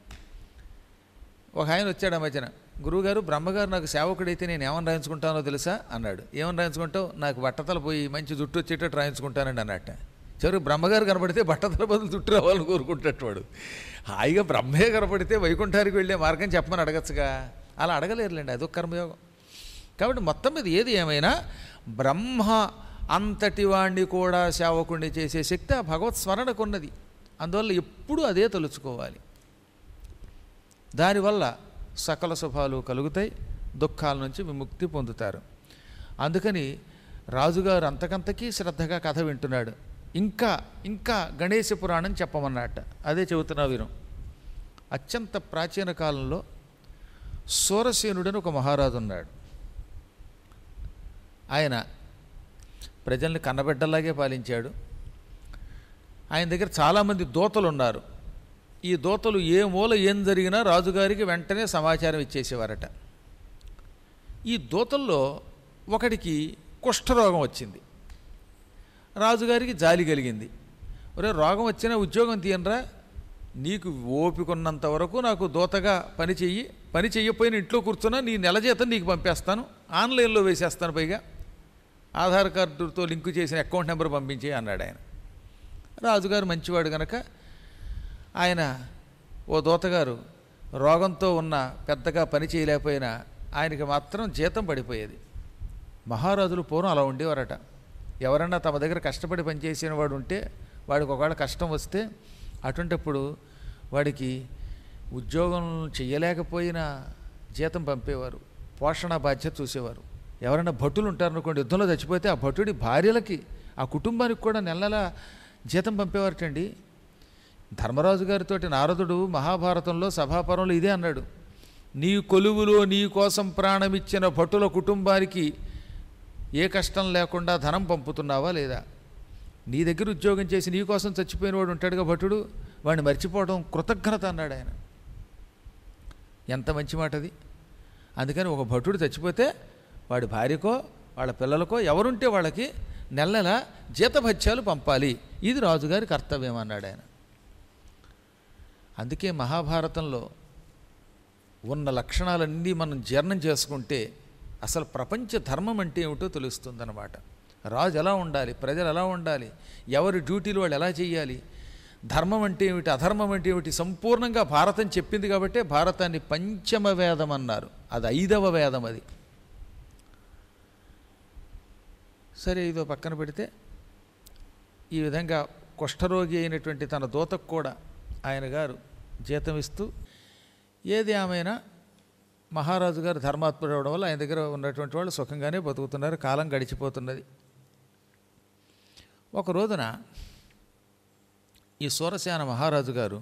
ఒక ఆయన వచ్చాడు ఆ మధ్యన, గురువుగారు బ్రహ్మగారు నాకు సేవకుడైతే నేను ఏమని రాయించుకుంటానో తెలుసా అన్నాడు. ఏమని రాయించుకుంటావు? నాకు బట్టతల పోయి మంచి జుట్టు వచ్చేటట్టు రాయించుకుంటానండి అన్నట్ట. చివరికి బ్రహ్మగారు కనపడితే బట్టతల బదులు జుట్టు రావాలని కోరుకుంటాడు. హాయిగా బ్రహ్మే కనపడితే వైకుంఠానికి వెళ్ళే మార్గం చెప్పమని అడగచ్చుగా, అలా అడగలేరులేండి, అదొక కర్మయోగం. కాబట్టి మొత్తం మీద ఏది ఏమైనా బ్రహ్మ అంతటి వాణ్ణి కూడా సేవకుణ్ణి చేసే శక్తి ఆ భగవత్ స్మరణకు ఉన్నది. అందువల్ల ఎప్పుడూ అదే తలుచుకోవాలి. దానివల్ల సకల శుభాలు కలుగుతాయి, దుఃఖాల నుంచి విముక్తి పొందుతారు. అందుకని రాజుగారు అంతకంతకీ శ్రద్ధగా కథ వింటున్నాడు. ఇంకా ఇంకా గణేశ పురాణం చెప్పమన్నట్ట. అదే చెబుతున్నా వీరం. అత్యంత ప్రాచీన కాలంలో సూరసేనుడని ఒక మహారాజు ఉన్నాడు. ఆయన ప్రజల్ని కన్నబిడ్డలాగే పాలించాడు. ఆయన దగ్గర చాలామంది దూతలు ఉన్నారు. ఈ దూతలు ఏ మూల ఏం జరిగినా రాజుగారికి వెంటనే సమాచారం ఇచ్చేసేవారట. ఈ దూతల్లో ఒకడికి కుష్ఠరోగం వచ్చింది. రాజుగారికి జాలి కలిగింది. ఒరే, రోగం వచ్చినా ఉద్యోగం తీయనరా, నీకు ఓపికన్నంత వరకు నాకు దూతగా పని చెయ్యి, పని చెయ్యకపోయినా ఇంట్లో కూర్చున్నా నీ నెల జీతం నీకు పంపేస్తాను, ఆన్లైన్లో వేసేస్తాను, పైగా ఆధార్ కార్డుతో లింకు చేసిన అకౌంట్ నెంబర్ పంపించే అన్నాడు ఆయన. రాజుగారు మంచివాడు కనుక ఆయన, ఓ దూతగారు రోగంతో ఉన్న పెద్దగా పని చేయలేకపోయినా ఆయనకి మాత్రం జీతం పడిపోయేది. మహారాజులు పూర్వం అలా ఉండేవారట. ఎవరన్నా తమ దగ్గర కష్టపడి పనిచేసిన వాడు ఉంటే వాడికి ఒకవేళ కష్టం వస్తే అటువంటిప్పుడు వాడికి ఉద్యోగం చెయ్యలేకపోయినా జీతం పంపేవారు, పోషణ బాధ్యత చూసేవారు. ఎవరైనా భటులు ఉంటారనుకోండి, యుద్ధంలో చచ్చిపోతే ఆ భటుడి భార్యలకి ఆ కుటుంబానికి కూడా నెల నెల జీతం పంపేవారటండి. ధర్మరాజు గారితో నారదుడు మహాభారతంలో సభాపరంలో ఇదే అన్నాడు, నీ కొలువులో నీ కోసం ప్రాణమిచ్చిన భటుల కుటుంబానికి ఏ కష్టం లేకుండా ధనం పంపుతున్నావా లేదా? నీ దగ్గర ఉద్యోగం చేసి నీ కోసం చచ్చిపోయిన వాడు ఉంటాడుగా భటుడు, వాడిని మర్చిపోవడం కృతజ్ఞత అన్నాడు ఆయన. ఎంత మంచి మాట అది. అందుకని ఒక భటుడు చచ్చిపోతే వాడి భార్యకో వాళ్ళ పిల్లలకో ఎవరుంటే వాళ్ళకి నెల నెల జీతభత్యాలు పంపాలి, ఇది రాజుగారి కర్తవ్యం అన్నాడు ఆయన. అందుకే మహాభారతంలో ఉన్న లక్షణాలన్నీ మనం జీర్ణం చేసుకుంటే అసలు ప్రపంచ ధర్మం అంటే ఏమిటో తెలుస్తుందన్నమాట. రాజు ఎలా ఉండాలి, ప్రజలు ఎలా ఉండాలి, ఎవరి డ్యూటీలు వాళ్ళు ఎలా చేయాలి, ధర్మం అంటే ఏమిటి, అధర్మం అంటే ఏమిటి, సంపూర్ణంగా భారతం చెప్పింది కాబట్టే భారతాన్ని పంచమ వేదం అన్నారు. అది ఐదవ వేదం. అది సరే, ఇదో పక్కన పెడితే ఈ విధంగా కుష్ఠరోగి అయినటువంటి తన దూతకు కూడా ఆయన గారు జీతం ఇస్తూ, ఏది ఏమైనా మహారాజు గారు ధర్మాత్ముడు అవడం వల్ల ఆయన దగ్గర ఉన్నటువంటి వాళ్ళు సుఖంగానే బతుకుతున్నారు, కాలం గడిచిపోతున్నది. ఒక రోజున ఈ సూరసేన మహారాజు గారు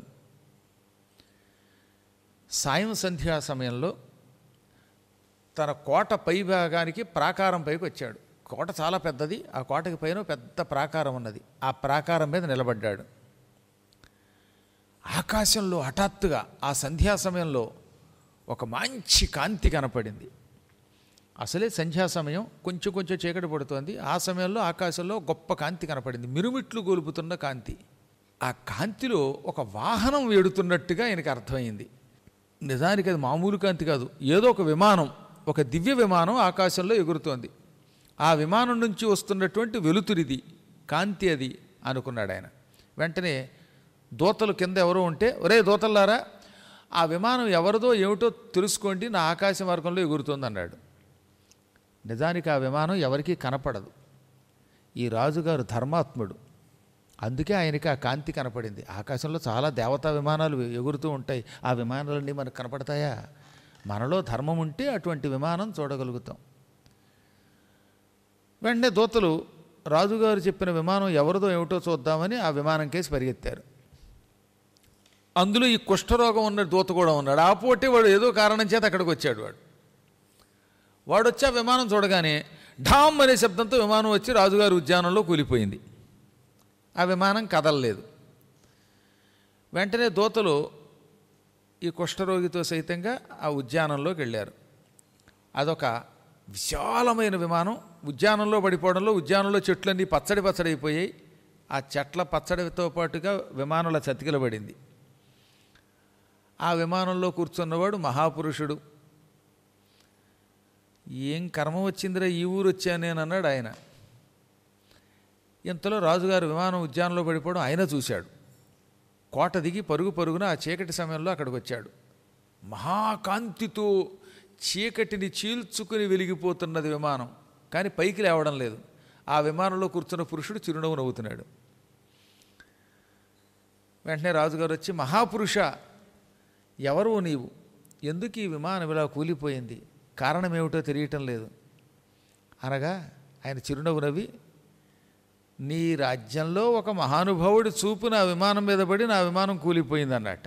సాయం సంధ్యా సమయంలో తన కోట పై భాగానికి ప్రాకారం పైకి వచ్చాడు. కోట చాలా పెద్దది, ఆ కోటకి పైన పెద్ద ప్రాకారం ఉన్నది. ఆ ప్రాకారం మీద నిలబడ్డాడు. ఆకాశంలో హఠాత్తుగా ఆ సంధ్యా సమయంలో ఒక మంచి కాంతి కనపడింది. అసలే సంధ్యా సమయం, కొంచెం కొంచెం చీకటి పడుతోంది. ఆ సమయంలో ఆకాశంలో గొప్ప కాంతి కనపడింది, మిరుమిట్లు గొలుపుతున్న కాంతి. ఆ కాంతిలో ఒక వాహనం వేడుతున్నట్టుగా ఆయనకి అర్థమైంది. నిజానికి అది మామూలు కాంతి కాదు, ఏదో ఒక విమానం, ఒక దివ్య విమానం ఆకాశంలో ఎగురుతోంది. ఆ విమానం నుంచి వస్తున్నటువంటి వెలుతురిది, కాంతి అది అనుకున్నాడు ఆయన. వెంటనే దూతలు కింద ఎవరో ఉంటే, ఒరే దూతల్లారా, ఆ విమానం ఎవరిదో ఏమిటో తెలుసుకోండి, నా ఆకాశ మార్గంలో ఎగురుతోంది అన్నాడు. నిజానికి ఆ విమానం ఎవరికీ కనపడదు. ఈ రాజుగారు ధర్మాత్ముడు, అందుకే ఆయనకి ఆ కాంతి కనపడింది. ఆకాశంలో చాలా దేవతా విమానాలు ఎగురుతూ ఉంటాయి, ఆ విమానాలన్నీ మనకు కనపడతాయా? మనలో ధర్మం ఉంటే అటువంటి విమానం చూడగలుగుతాం. వెంటనే దూతలు రాజుగారు చెప్పిన విమానం ఎవరిదో ఏమిటో చూద్దామని ఆ విమానం కేసి పరిగెత్తారు. అందులో ఈ కుష్ఠరోగం ఉన్న దూత కూడా ఉన్నాడు. ఆ పోటీ వాడు ఏదో కారణం చేత అక్కడికి వచ్చాడు. వాడు వాడు వచ్చి ఆ విమానం చూడగానే ఢామ్ అనే శబ్దంతో విమానం వచ్చి రాజుగారి ఉద్యానంలో కూలిపోయింది. ఆ విమానం కదలలేదు. వెంటనే దూతలు ఈ కుష్ఠరోగితో సైతంగా ఆ ఉద్యానంలోకి వెళ్ళారు. అదొక విశాలమైన విమానం. ఉద్యానంలో పడిపోవడంలో ఉద్యానంలో చెట్లన్నీ పచ్చడి పచ్చడి అయిపోయాయి. ఆ చెట్ల పచ్చడితో పాటుగా విమానంలో చతికిలబడింది. ఆ విమానంలో కూర్చున్నవాడు మహాపురుషుడు. ఏం కర్మ వచ్చిందిరా ఈ ఊరు వచ్చాను నేను అన్నాడు ఆయన. ఇంతలో రాజుగారు విమానం ఉద్యానంలో పడిపోవడం ఆయన చూశాడు. కోట దిగి పరుగు పరుగున ఆ చీకటి సమయంలో అక్కడికి వచ్చాడు. మహాకాంతితో చీకటిని చీల్చుకుని వెలిగిపోతున్నది విమానం, కానీ పైకి లేవడం లేదు. ఆ విమానంలో కూర్చున్న పురుషుడు చిరునవ్వు నవ్వుతున్నాడు. వెంటనే రాజుగారు వచ్చి, మహాపురుష, ఎవరు నీవు? ఎందుకు ఈ విమానం ఇలా కూలిపోయింది? కారణం ఏమిటో తెలియటం లేదు అనగా ఆయన చిరునవ్వు నవ్వి, నీ రాజ్యంలో ఒక మహానుభావుడి చూపు నా విమానం మీద పడి నా విమానం కూలిపోయింది అన్నట్ట.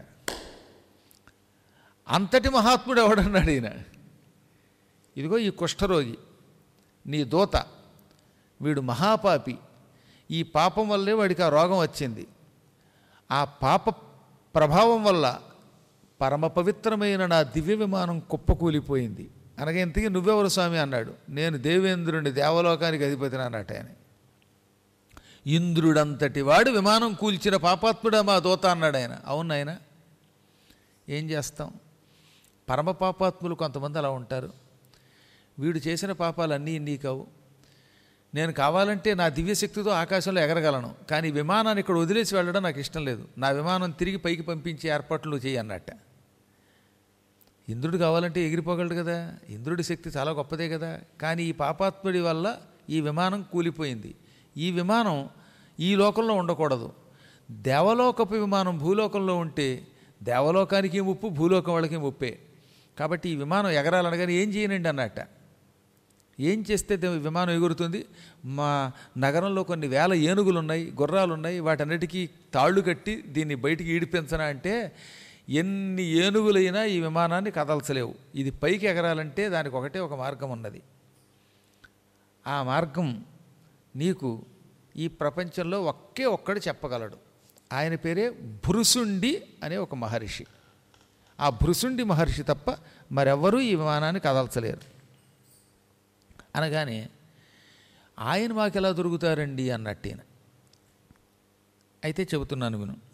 అంతటి మహాత్ముడు ఎవడన్నాడు ఈయన. ఇదిగో ఈ కుష్ఠరోగి నీ దూత, వీడు మహాపాపి. ఈ పాపం వల్లే వాడికి ఆ రోగం వచ్చింది. ఆ పాప ప్రభావం వల్ల పరమ పవిత్రమైన నా దివ్య విమానం కుప్పకూలిపోయింది అనగా, ఇంతకీ నువ్వెవరు స్వామి అన్నాడు. నేను దేవేంద్రుని, దేవలోకానికి అధిపతిని అన్నట్టు ఆయన. ఇంద్రుడంతటి వాడు విమానం కూల్చిన పాపాత్ముడా మా దూత అన్నాడు ఆయన. అవును ఆయన, ఏం చేస్తాం, పరమ పాపాత్ములు కొంతమంది అలా ఉంటారు. వీడు చేసిన పాపాలన్నీ ఇన్ని కావు. నేను కావాలంటే నా దివ్యశక్తితో ఆకాశంలో ఎగరగలను, కానీ విమానాన్ని ఇక్కడ వదిలేసి వెళ్ళడం నాకు ఇష్టం లేదు. నా విమానం తిరిగి పైకి పంపించే ఏర్పాట్లు చేయి అన్నట్ట. ఇంద్రుడు కావాలంటే ఎగిరిపోగలడు కదా, ఇంద్రుడి శక్తి చాలా గొప్పదే కదా. కానీ ఈ పాపాత్ముడి వల్ల ఈ విమానం కూలిపోయింది. ఈ విమానం ఈ లోకంలో ఉండకూడదు. దేవలోకపు విమానం భూలోకంలో ఉంటే దేవలోకానికి ముప్పు, భూలోకం వాళ్ళకి ముప్పే. కాబట్టి ఈ విమానం ఎగరాలనగానే ఏం చేయనండి అన్నట్ట. ఏం చేస్తే విమానం ఎగురుతుంది? మా నగరంలో కొన్ని వేల ఏనుగులు ఉన్నాయి, గుర్రాలు ఉన్నాయి, వాటన్నిటికీ తాళ్ళు కట్టి దీన్ని బయటికి ఈడిపించనా అంటే ఎన్ని ఏనుగులైనా ఈ విమానాన్ని కదల్చలేవు. ఇది పైకి ఎగరాలంటే దానికి ఒకటే ఒక మార్గం ఉన్నది. ఆ మార్గం నీకు ఈ ప్రపంచంలో ఒకే ఒక్కడు చెప్పగలడు. ఆయన పేరే భృశుండి అనే ఒక మహర్షి. ఆ భృశుండి మహర్షి తప్ప మరెవ్వరూ ఈ విమానాన్ని కదల్చలేరు అనగానే ఆయన మాకు ఎలా దొరుకుతారండి అన్నట్టేన. అయితే చెబుతున్నాను విను.